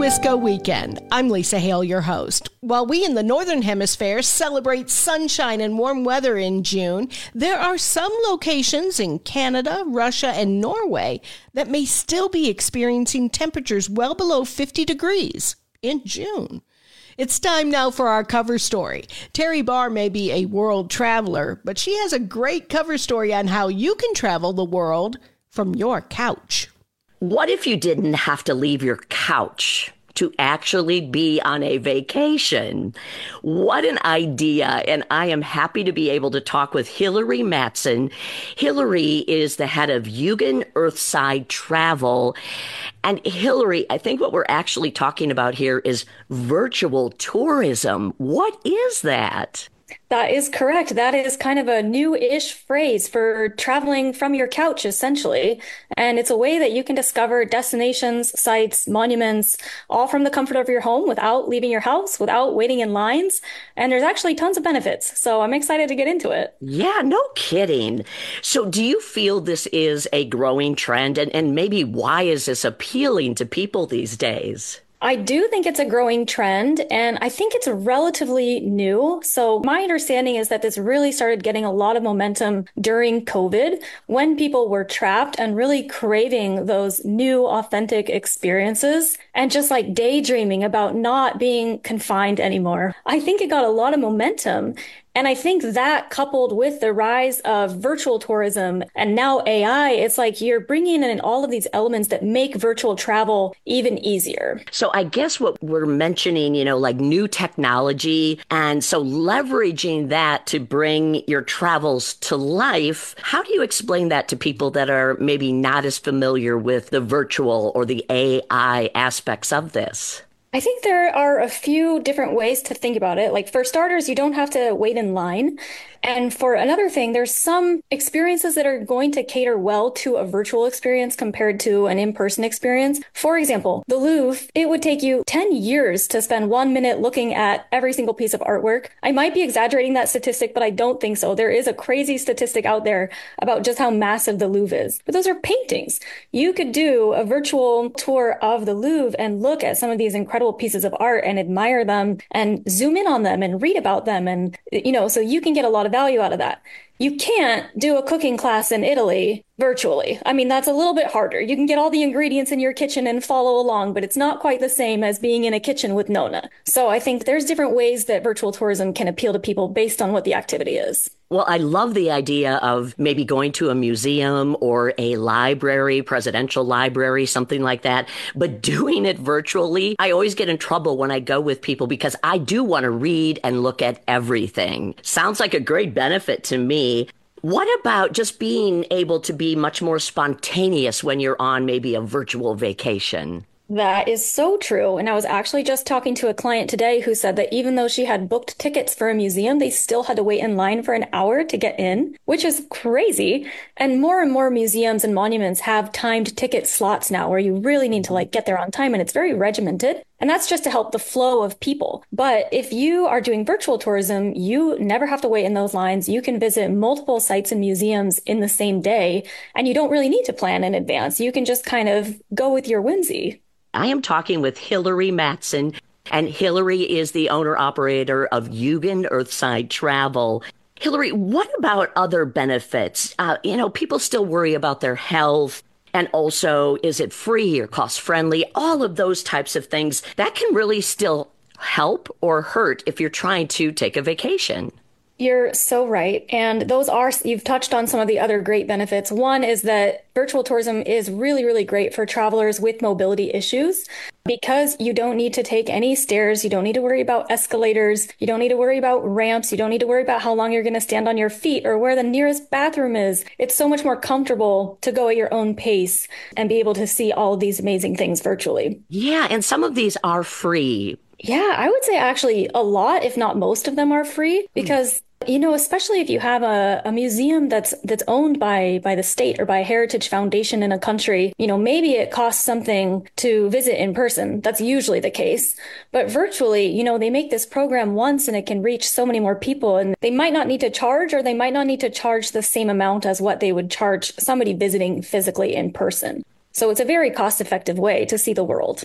Wisco Weekend. I'm Lisa Hale, your host. While we in the Northern Hemisphere celebrate sunshine and warm weather in June, there are some locations in Canada, Russia, and Norway that may still be experiencing temperatures well below 50 degrees in June. It's time now for our cover story. Terry Barr may be a world traveler, but she has a great cover story on how you can travel the world from your couch. What if you didn't have to leave your couch to actually be on a vacation? What an idea. And I am happy to be able to talk with Hillary Matson. Hillary is the head of Eugen Earthside Travel. And Hillary, I think what we're actually talking about here is virtual tourism. What is that? That is correct. That is kind of a new-ish phrase for traveling from your couch, essentially. And it's a way that you can discover destinations, sites, monuments, all from the comfort of your home without leaving your house, without waiting in lines. And there's actually tons of benefits. So I'm excited to get into it. Yeah, no kidding. So do you feel this is a growing trend? And maybe why is this appealing to people these days? I do think it's a growing trend, and I think it's relatively new. So my understanding is that this really started getting a lot of momentum during COVID, when people were trapped and really craving those new, authentic experiences and just like daydreaming about not being confined anymore. I think it got a lot of momentum. And I think that coupled with the rise of virtual tourism and now AI, it's like you're bringing in all of these elements that make virtual travel even easier. So I guess what we're mentioning, like new technology, and so leveraging that to bring your travels to life. How do you explain that to people that are maybe not as familiar with the virtual or the AI aspects of this? I think there are a few different ways to think about it. Like for starters, you don't have to wait in line. And for another thing, there's some experiences that are going to cater well to a virtual experience compared to an in-person experience. For example, the Louvre, it would take you 10 years to spend 1 minute looking at every single piece of artwork. I might be exaggerating that statistic, but I don't think so. There is a crazy statistic out there about just how massive the Louvre is. But those are paintings. You could do a virtual tour of the Louvre and look at some of these incredible pieces of art and admire them and zoom in on them and read about them. And, so you can get a lot of value out of that. You can't do a cooking class in Italy virtually. I mean, that's a little bit harder. You can get all the ingredients in your kitchen and follow along, but it's not quite the same as being in a kitchen with Nona. So I think there's different ways that virtual tourism can appeal to people based on what the activity is. Well, I love the idea of maybe going to a museum or a library, presidential library, something like that, but doing it virtually. I always get in trouble when I go with people because I do want to read and look at everything. Sounds like a great benefit to me. What about just being able to be much more spontaneous when you're on maybe a virtual vacation? That is so true. And I was actually just talking to a client today who said that even though she had booked tickets for a museum, they still had to wait in line for an hour to get in, which is crazy. And more museums and monuments have timed ticket slots now where you really need to get there on time, and it's very regimented. And that's just to help the flow of people. But if you are doing virtual tourism, you never have to wait in those lines. You can visit multiple sites and museums in the same day, and you don't really need to plan in advance. You can just kind of go with your whimsy. I am talking with Hillary Matson, and Hillary is the owner-operator of Eugen Earthside Travel. Hillary, what about other benefits? People still worry about their health, and also, is it free or cost-friendly? All of those types of things that can really still help or hurt if you're trying to take a vacation. You're so right. And you've touched on some of the other great benefits. One is that virtual tourism is really, really great for travelers with mobility issues because you don't need to take any stairs. You don't need to worry about escalators. You don't need to worry about ramps. You don't need to worry about how long you're going to stand on your feet or where the nearest bathroom is. It's so much more comfortable to go at your own pace and be able to see all of these amazing things virtually. Yeah. And some of these are free. Yeah, I would say actually a lot, if not most of them, are free because, especially if you have a museum that's owned by the state or by a heritage foundation in a country, maybe it costs something to visit in person. That's usually the case. But virtually, they make this program once and it can reach so many more people, and they might not need to charge, or they might not need to charge the same amount as what they would charge somebody visiting physically in person. So it's a very cost-effective way to see the world.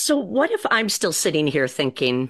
So what if I'm still sitting here thinking,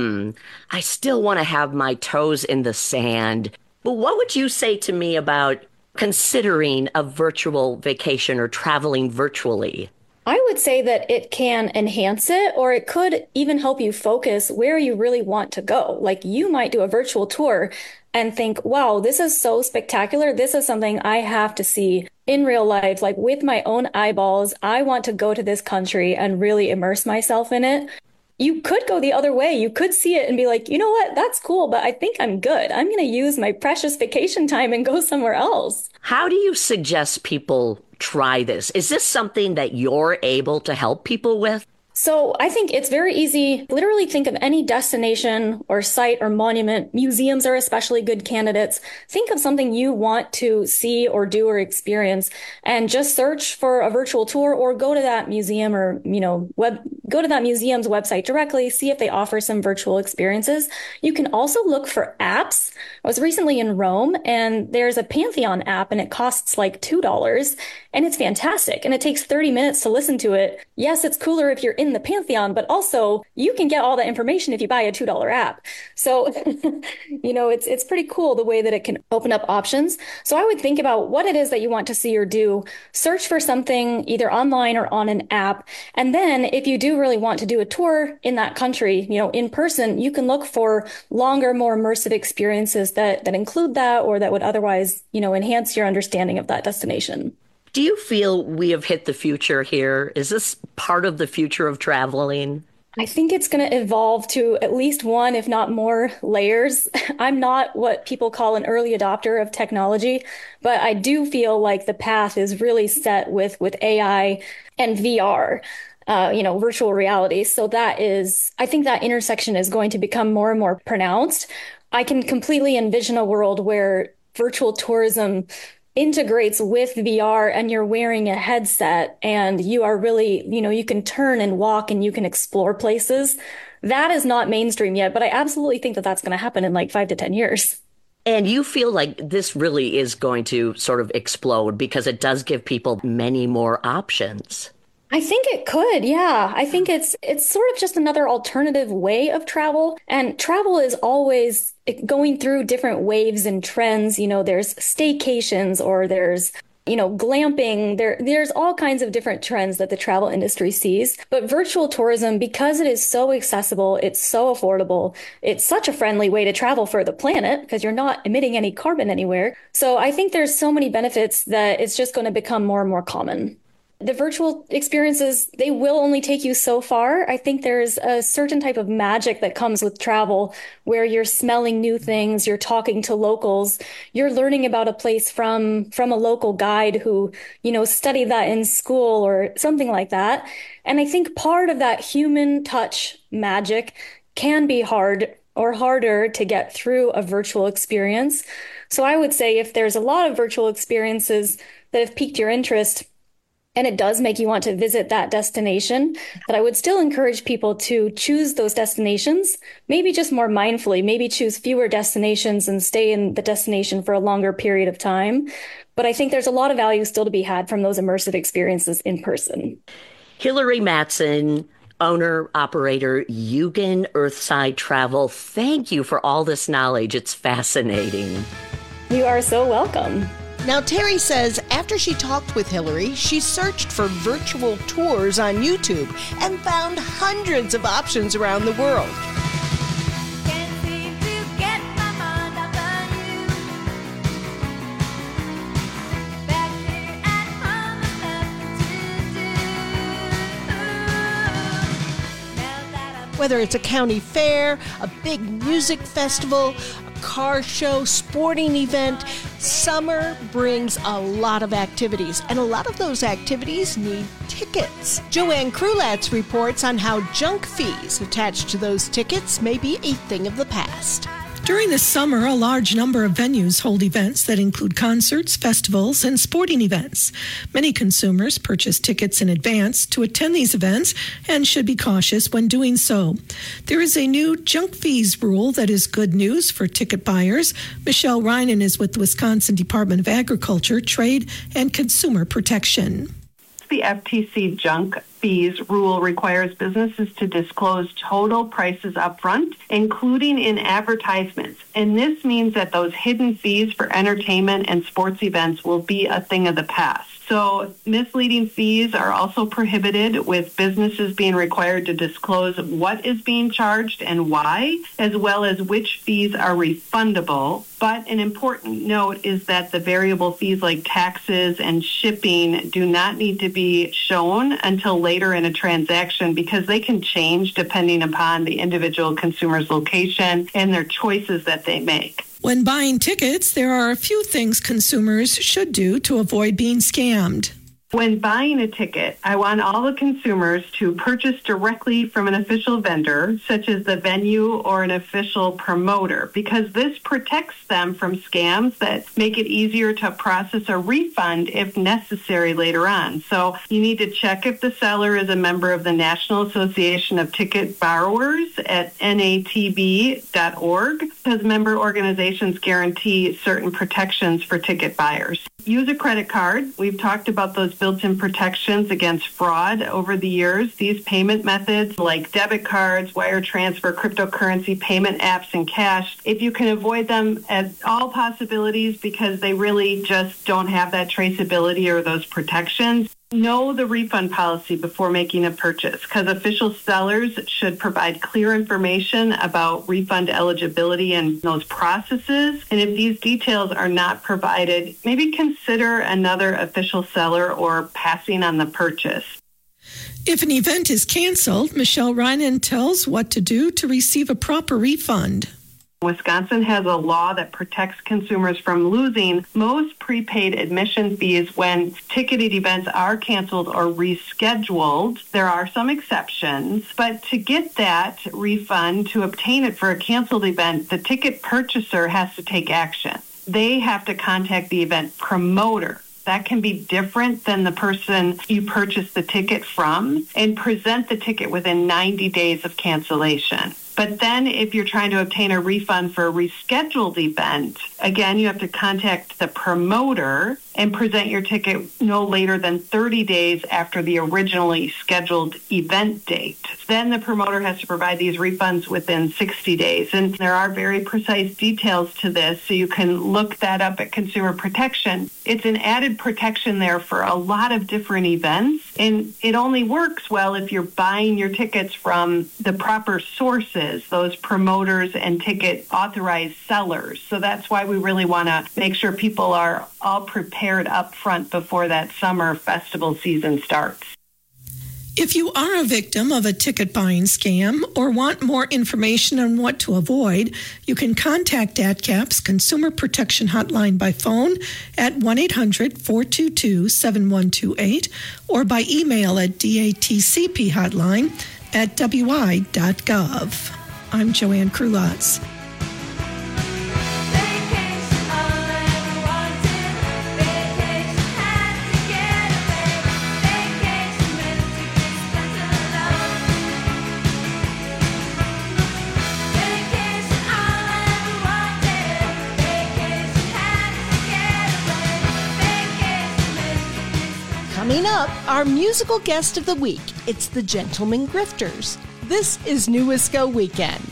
I still want to have my toes in the sand. But what would you say to me about considering a virtual vacation or traveling virtually? I would say that it can enhance it, or it could even help you focus where you really want to go. Like you might do a virtual tour and think, wow, this is so spectacular. This is something I have to see in real life, like with my own eyeballs. I want to go to this country and really immerse myself in it. You could go the other way. You could see it and be like, you know what? That's cool, but I think I'm good. I'm going to use my precious vacation time and go somewhere else. How do you suggest people try this? Is this something that you're able to help people with? So I think it's very easy. Literally think of any destination or site or monument. Museums are especially good candidates. Think of something you want to see or do or experience and just search for a virtual tour or go to that museum or, go to that museum's website directly, see if they offer some virtual experiences. You can also look for apps. I was recently in Rome and there's a Pantheon app and it costs like $2 and it's fantastic. And it takes 30 minutes to listen to it. Yes, it's cooler if you're in the Pantheon, but also you can get all that information if you buy a $2 app. So, it's pretty cool the way that it can open up options. So I would think about what it is that you want to see or do, search for something either online or on an app. And then if you do really want to do a tour in that country, in person, you can look for longer, more immersive experiences that include that or that would otherwise, enhance your understanding of that destination. Do you feel we have hit the future here? Is this part of the future of traveling? I think it's going to evolve to at least one, if not more, layers. I'm not what people call an early adopter of technology, but I do feel like the path is really set with AI and VR. Virtual reality. So I think that intersection is going to become more and more pronounced. I can completely envision a world where virtual tourism integrates with VR and you're wearing a headset and you are really, you can turn and walk and you can explore places. That is not mainstream yet, but I absolutely think that that's going to happen in like 5 to 10 years. And you feel like this really is going to sort of explode because it does give people many more options. I think it could. Yeah. I think it's sort of just another alternative way of travel. And travel is always going through different waves and trends. There's staycations or there's, glamping. There's all kinds of different trends that the travel industry sees. But virtual tourism, because it is so accessible, it's so affordable, it's such a friendly way to travel for the planet because you're not emitting any carbon anywhere. So I think there's so many benefits that it's just going to become more and more common. The virtual experiences, they will only take you so far. I think there's a certain type of magic that comes with travel where you're smelling new things, you're talking to locals, you're learning about a place from a local guide who, studied that in school or something like that. And I think part of that human touch magic can be hard or harder to get through a virtual experience. So I would say if there's a lot of virtual experiences that have piqued your interest, and it does make you want to visit that destination, but I would still encourage people to choose those destinations, maybe just more mindfully, maybe choose fewer destinations and stay in the destination for a longer period of time. But I think there's a lot of value still to be had from those immersive experiences in person. Hillary Matson, owner, operator, Eugen Earthside Travel. Thank you for all this knowledge. It's fascinating. You are so welcome. Now, Terry says after she talked with Hillary, she searched for virtual tours on YouTube and found hundreds of options around the world. Whether it's a county fair, a big music festival, a car show, sporting event, summer brings a lot of activities, and a lot of those activities need tickets. Joanne Krulatz reports on how junk fees attached to those tickets may be a thing of the past. During the summer, a large number of venues hold events that include concerts, festivals, and sporting events. Many consumers purchase tickets in advance to attend these events and should be cautious when doing so. There is a new junk fees rule that is good news for ticket buyers. Michelle Reinen is with the Wisconsin Department of Agriculture, Trade, and Consumer Protection. the FTC junk fees rule requires businesses to disclose total prices up front, including in advertisements. And this means that those hidden fees for entertainment and sports events will be a thing of the past. So misleading fees are also prohibited, with businesses being required to disclose what is being charged and why, as well as which fees are refundable. But an important note is that the variable fees like taxes and shipping do not need to be shown until later in a transaction, because they can change depending upon the individual consumer's location and their choices that they make. When buying tickets, there are a few things consumers should do to avoid being scammed. When buying a ticket, I want all the consumers to purchase directly from an official vendor, such as the venue or an official promoter, because this protects them from scams that make it easier to process a refund if necessary later on. So you need to check if the seller is a member of the National Association of Ticket Borrowers at natb.org, because member organizations guarantee certain protections for ticket buyers. Use a credit card. We've talked about those built-in protections against fraud over the years. These payment methods like debit cards, wire transfer, cryptocurrency payment apps, and cash, if you can avoid them at all possibilities because they really just don't have that traceability or those protections, know the refund policy before making a purchase, because official sellers should provide clear information about refund eligibility and those processes. And if these details are not provided, maybe consider another official seller or passing on the purchase. If an event is canceled, Michelle Reinen tells what to do to receive a proper refund. Wisconsin has a law that protects consumers from losing most prepaid admission fees when ticketed events are canceled or rescheduled. There are some exceptions, but to get that refund, to obtain it for a canceled event, the ticket purchaser has to take action. They have to contact the event promoter. That can be different than the person you purchased the ticket from, and present the ticket within 90 days of cancellation. But then if you're trying to obtain a refund for a rescheduled event, again, you have to contact the promoter and present your ticket no later than 30 days after the originally scheduled event date. Then the promoter has to provide these refunds within 60 days. And there are very precise details to this, so you can look that up at Consumer Protection. It's an added protection there for a lot of different events, and it only works well if you're buying your tickets from the proper sources, those promoters and ticket authorized sellers. So that's why we really want to make sure people are all prepared up front before that summer festival season starts. If you are a victim of a ticket buying scam or want more information on what to avoid, you can contact AdCap's Consumer Protection Hotline by phone at 1-800-422-7128 or by email at datcphotline@wi.gov. I'm Joanne Krulotz. Coming up, our musical guest of the week. It's the Gentlemen Grifters. This is New Wisco Weekend.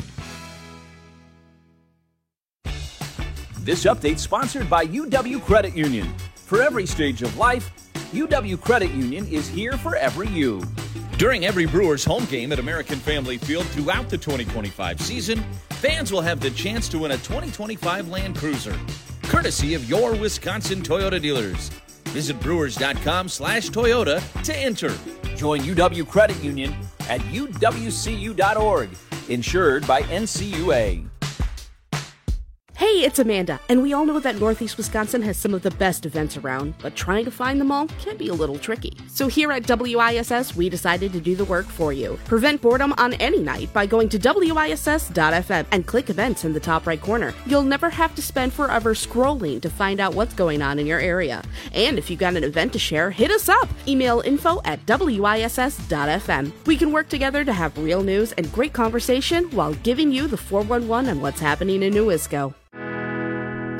This update sponsored by UW Credit Union. For every stage of life, UW Credit Union is here for every you. During every Brewers home game at American Family Field throughout the 2025 season, fans will have the chance to win a 2025 Land Cruiser, courtesy of your Wisconsin Toyota dealers. Visit brewers.com/Toyota to enter. Join UW Credit Union at uwcu.org. Insured by NCUA. Hey, it's Amanda, and we all know that Northeast Wisconsin has some of the best events around, but trying to find them all can be a little tricky. So here at WISS, we decided to do the work for you. Prevent boredom on any night by going to WISS.FM and click events in the top right corner. You'll never have to spend forever scrolling to find out what's going on in your area. And if you've got an event to share, hit us up. Email info@WISS.FM. We can work together to have real news and great conversation while giving you the 411 on what's happening in New Wisco.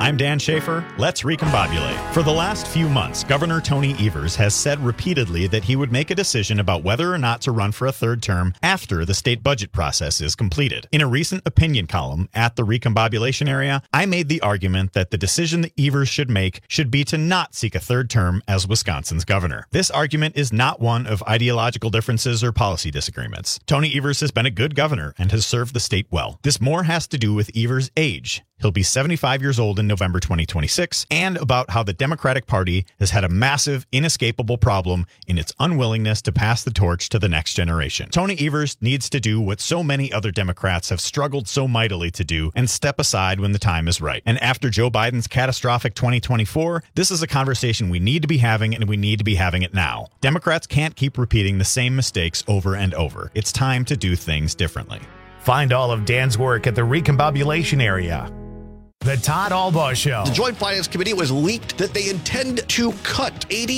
I'm Dan Schaefer. Let's recombobulate. For the last few months, Governor Tony Evers has said repeatedly that he would make a decision about whether or not to run for a third term after the state budget process is completed. In a recent opinion column at the Recombobulation Area, I made the argument that the decision that Evers should make should be to not seek a third term as Wisconsin's governor. This argument is not one of ideological differences or policy disagreements. Tony Evers has been a good governor and has served the state well. This more has to do with Evers' age. He'll be 75 years old in November 2026, and about how the Democratic Party has had a massive, inescapable problem in its unwillingness to pass the torch to the next generation. Tony Evers needs to do what so many other Democrats have struggled so mightily to do and step aside when the time is right. And after Joe Biden's catastrophic 2024, this is a conversation we need to be having, and we need to be having it now. Democrats can't keep repeating the same mistakes over and over. It's time to do things differently. Find all of Dan's work at the Recombobulation Area. The Todd Albaugh Show. The Joint Finance Committee was leaked that they intend to cut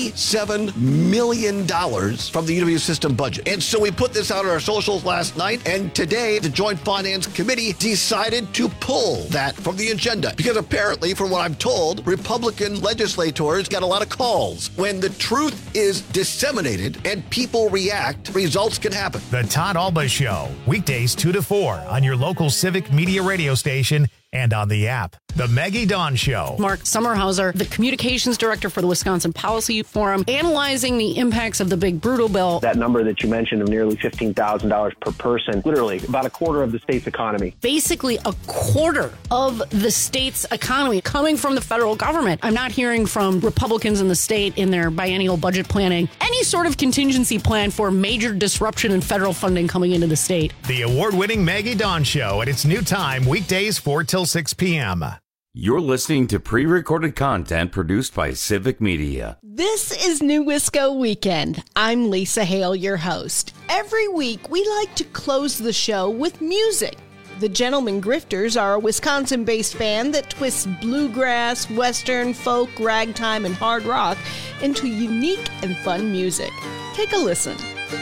$87 million from the UW system budget. And so we put this out on our socials last night, and today the Joint Finance Committee decided to pull that from the agenda. Because apparently, from what I'm told, Republican legislators got a lot of calls. When the truth is disseminated and people react, results can happen. The Todd Albaugh Show. Weekdays 2 to 4 on your local Civic Media radio station and on the app. The Maggie Dawn Show. Mark Sommerhauser, the communications director for the Wisconsin Policy Forum, analyzing the impacts of the big brutal bill. That number that you mentioned of nearly $15,000 per person, literally about a quarter of the state's economy. Basically a quarter of the state's economy coming from the federal government. I'm not hearing from Republicans in the state in their biennial budget planning any sort of contingency plan for major disruption in federal funding coming into the state. The award-winning Maggie Dawn Show at its new time, weekdays 4 till 6 p.m. You're listening to pre-recorded content produced by Civic Media. This is New Wisco Weekend. I'm Lisa Hale, your host. Every week, we like to close the show with music. The Gentlemen Grifters are a Wisconsin-based band that twists bluegrass, western, folk, ragtime, and hard rock into unique and fun music. Take a listen.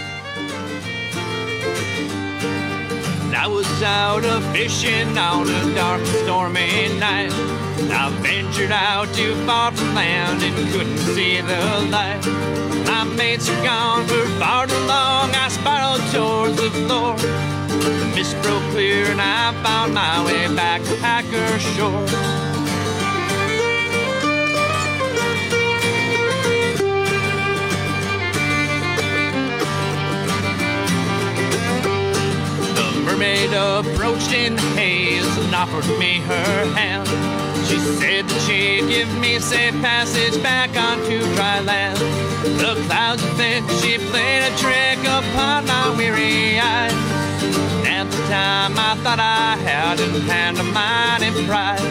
I was out fishing on a dark, stormy night. I ventured out too far from land and couldn't see the light. My mates are gone for far too long. I spiraled towards the floor. The mist broke clear and I found my way back to Hacker Shore. Mermaid approached in the haze and offered me her hand. She said that she'd give me safe passage back onto dry land. The clouds were thick, she played a trick upon my weary eyes. At the time I thought I had in hand a mighty prize.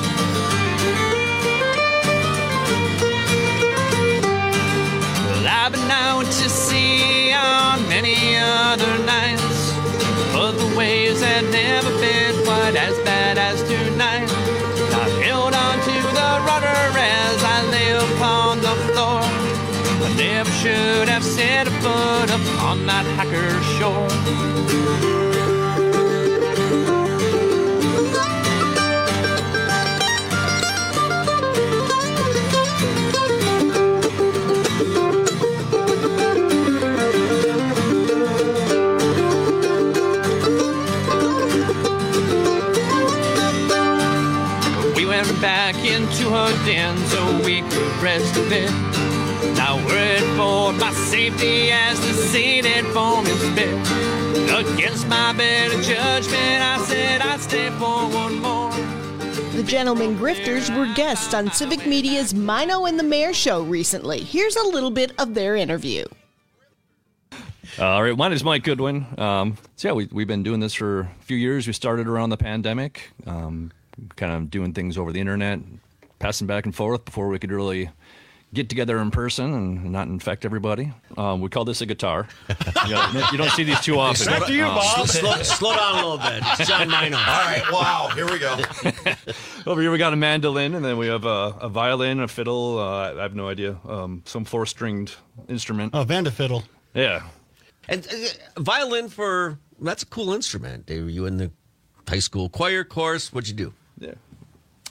Well, I've been out to sea on many other nights, but the waves had never been quite as bad as tonight. I held on to the rudder as I lay upon the floor. I never should have set a foot upon that Hacker Shore. Back into her den so we could rest a bit. Now worried for my safety as the seeded foam is spit. Against my better judgment, I said I'd stay for one more. The Gentlemen Grifters were guests on Civic Media's Mino and the Mayor show recently. Here's a little bit of their interview. All right, my name is Mike Goodwin. We've been doing this for a few years. We started around the pandemic. Kind of doing things over the internet, passing back and forth before we could really get together in person and not infect everybody. We call this a guitar. You don't see these too often. After you, Bob. Slow down a little bit. It's John Mino. All right, wow, here we go. Over here we got a mandolin, and then we have a violin, a fiddle, I have no idea, some four-stringed instrument. Oh, Vanderfiddle. Yeah. And violin that's a cool instrument. Were you in the high school choir course? What'd you do? Yeah.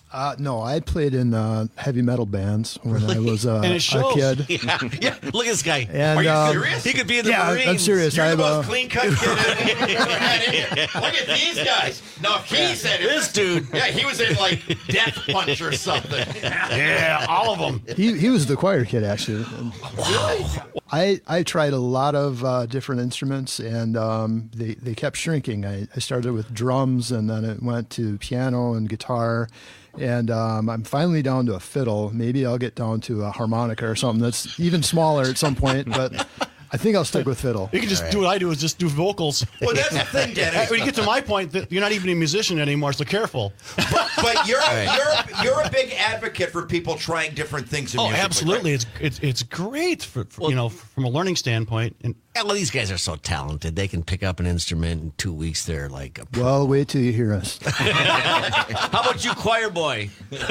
No, I played in heavy metal bands when I was a kid. Yeah, look at this guy. And, Are you serious? He could be in the Marines. I'm serious. You're the most clean-cut kid I've ever had in here. Look at these guys. No, he said it. This dude. Yeah, he was in, like, Death Punch or something. Yeah, all of them. He was the choir kid, actually. Really? I tried a lot of different instruments, and they kept shrinking. I started with drums, and then it went to piano and guitar. And I'm finally down to a fiddle. Maybe I'll get down to a harmonica or something that's even smaller at some point, but I think I'll stick with fiddle. You can just do what I do, is just do vocals. Well, that's the thing, Dennis. When you get to my point, that you're not even a musician anymore, so careful. But you're a big advocate for people trying different things in music. Oh, absolutely. Right? It's great for from a learning standpoint. And well, these guys are so talented. They can pick up an instrument in 2 weeks. They're like a pro. Well, wait till you hear us. How about you, choir boy?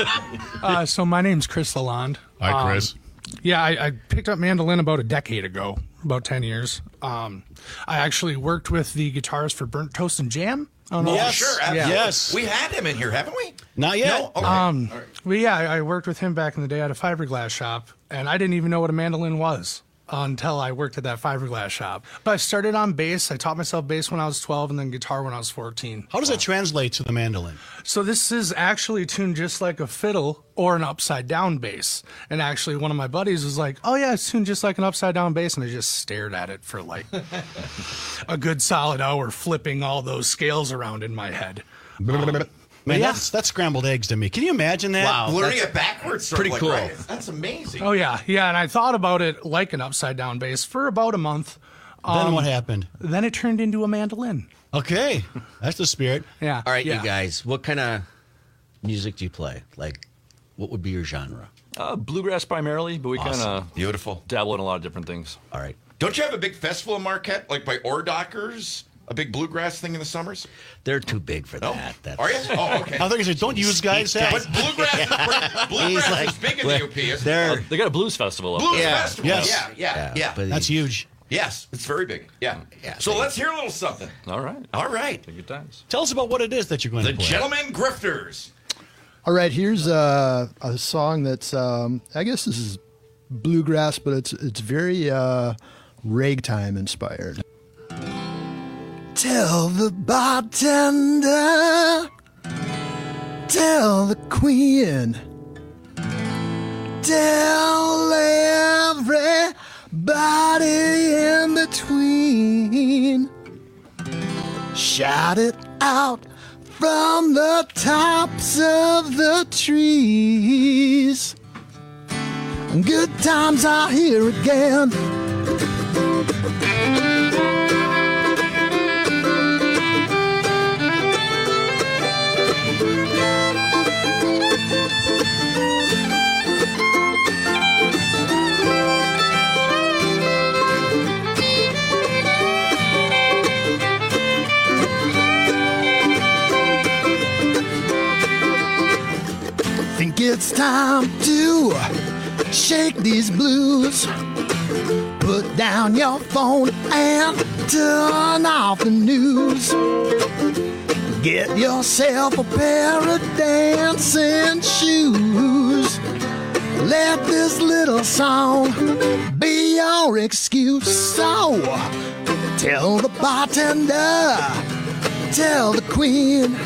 So my name's Chris Lalonde. Hi, Chris. Yeah, I picked up mandolin about a decade ago, about 10 years. I actually worked with the guitarist for Burnt Toast and Jam. Yes, sure. Yeah. Yes. We had him in here, haven't we? Not yet. No? Okay. Well, yeah, I worked with him back in the day at a fiberglass shop, and I didn't even know what a mandolin was until I worked at that fiberglass shop. But I started on bass. I taught myself bass when I was 12 and then guitar when I was 14. How does that translate to the mandolin? So this is actually tuned just like a fiddle or an upside down bass. And actually one of my buddies was like, oh yeah, it's tuned just like an upside down bass. And I just stared at it for like a good solid hour, flipping all those scales around in my head. Man, that's scrambled eggs to me. Can you imagine that? Wow. Learning it backwards. Pretty cool. Right? That's amazing. Oh, yeah. Yeah, and I thought about it like an upside-down bass for about a month. Then what happened? Then it turned into a mandolin. Okay. That's the spirit. Yeah. All right, you guys, what kind of music do you play? Like, what would be your genre? Bluegrass primarily, but we kind of beautiful dabble in a lot of different things. All right. Don't you have a big festival in Marquette, like by Ordockers? A big bluegrass thing in the summers? They're too big for that. That's... Are you? Oh, okay. I think it's don't use guys. But bluegrass is big in the UP, isn't it? They got a blues festival up Blues there. festival. Yes. Yeah. That's huge. Yes, it's very big. Yeah. So let's hear a little something. All right. Take your times. Tell us about what it is that you're going to play. The Gentlemen Grifters. All right, here's a song that's, I guess this is bluegrass, but it's very ragtime inspired. Tell the bartender, tell the queen, tell everybody in between. Shout it out from the tops of the trees. Good times are here again. Think it's time to shake these blues. Put down your phone and turn off the news. Get yourself a pair of dancing shoes. Let this little song be your excuse. So tell the bartender, tell the queen,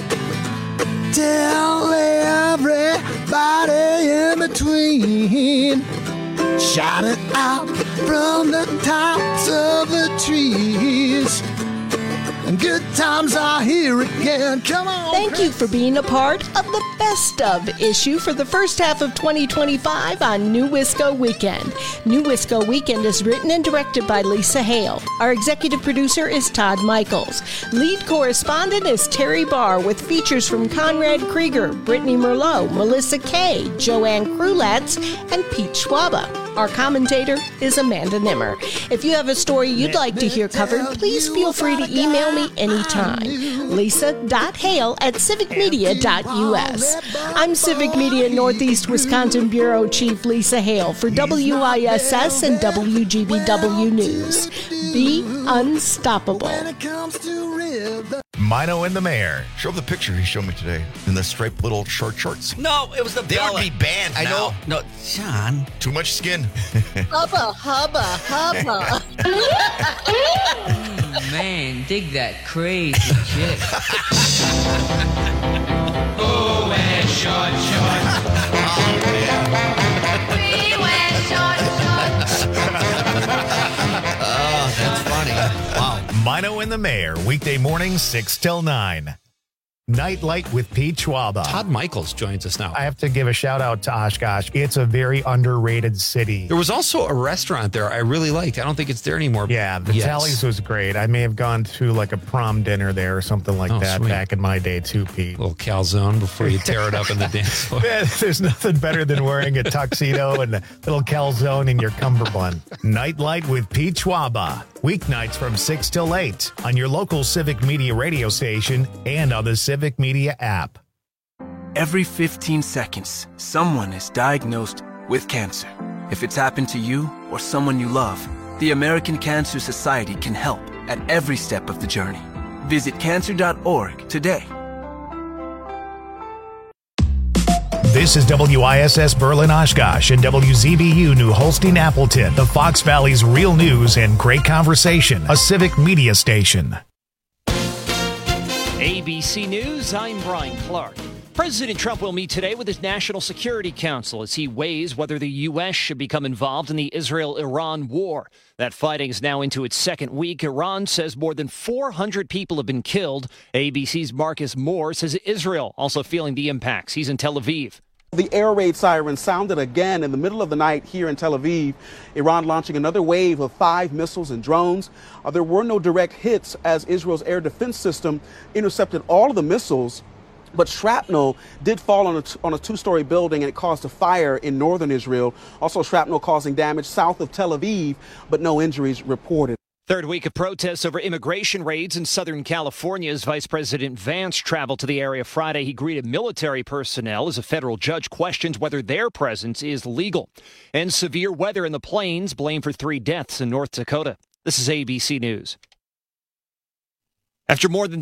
tell everybody in between. Shout it out from the tops of the trees. And good times are here again. Come on. Thank you for being a part of the Best Of issue for the first half of 2025 on New Wisco Weekend. New Wisco Weekend is written and directed by Lisa Hale. Our executive producer is Todd Michaels. Lead correspondent is Terry Barr with features from Conrad Krieger, Brittany Merlot, Melissa Kay, Joanne Krulatz, and Pete Schwaba. Our commentator is Amanda Nimmer. If you have a story you'd like to hear covered, please feel free to email me anytime. Lisa.hale@civicmedia.us. I'm Civic Media Northeast Wisconsin Bureau Chief Lisa Hale for WISS and WGBW News. Be unstoppable. Mino and the Mayor. Show the picture he showed me today in the striped little short shorts. No, it was the They Bella. would be banned I now. know. No, Sean. Too much skin. Hubba, hubba, hubba. Man, dig that crazy chick. Oh, wear short shorts. We wear short shorts. Oh, that's funny. Wow. Mino and the Mayor, weekday mornings 6 till 9. Nightlight with Pete Schwaba. Todd Michaels joins us now. I have to give a shout out to Oshkosh. It's a very underrated city. There was also a restaurant there I really liked. I don't think it's there anymore. Yeah, the Tallies was great. I may have gone to like a prom dinner there or something like that sweet. back in my day too, Pete. A little calzone before you tear it up in the dance floor. Yeah, there's nothing better than wearing a tuxedo and a little calzone in your cummerbund. Nightlight with Pete Schwaba. Weeknights from 6 till 8 on your local Civic Media radio station and on the Civic Media app. Every 15 seconds, someone is diagnosed with cancer. If it's happened to you or someone you love, the American Cancer Society can help at every step of the journey. Visit cancer.org today. This is WISS Berlin Oshkosh and WZBU New Holstein Appleton, the Fox Valley's real news and great conversation, a Civic Media station. ABC News, I'm Brian Clark. President Trump will meet today with his National Security Council as he weighs whether the U.S. should become involved in the Israel-Iran war. That fighting is now into its second week. Iran says more than 400 people have been killed. ABC's Marcus Moore says Israel also feeling the impacts. He's in Tel Aviv. The air raid siren sounded again in the middle of the night here in Tel Aviv. Iran launching another wave of 5 missiles and drones. There were no direct hits as Israel's air defense system intercepted all of the missiles. But shrapnel did fall on a 2-story building, and it caused a fire in northern Israel. Also shrapnel causing damage south of Tel Aviv, but no injuries reported. Third week of protests over immigration raids in Southern California as Vice President Vance traveled to the area Friday. He greeted military personnel as a federal judge questions whether their presence is legal. And severe weather in the plains, blamed for 3 deaths in North Dakota. This is ABC News. After more than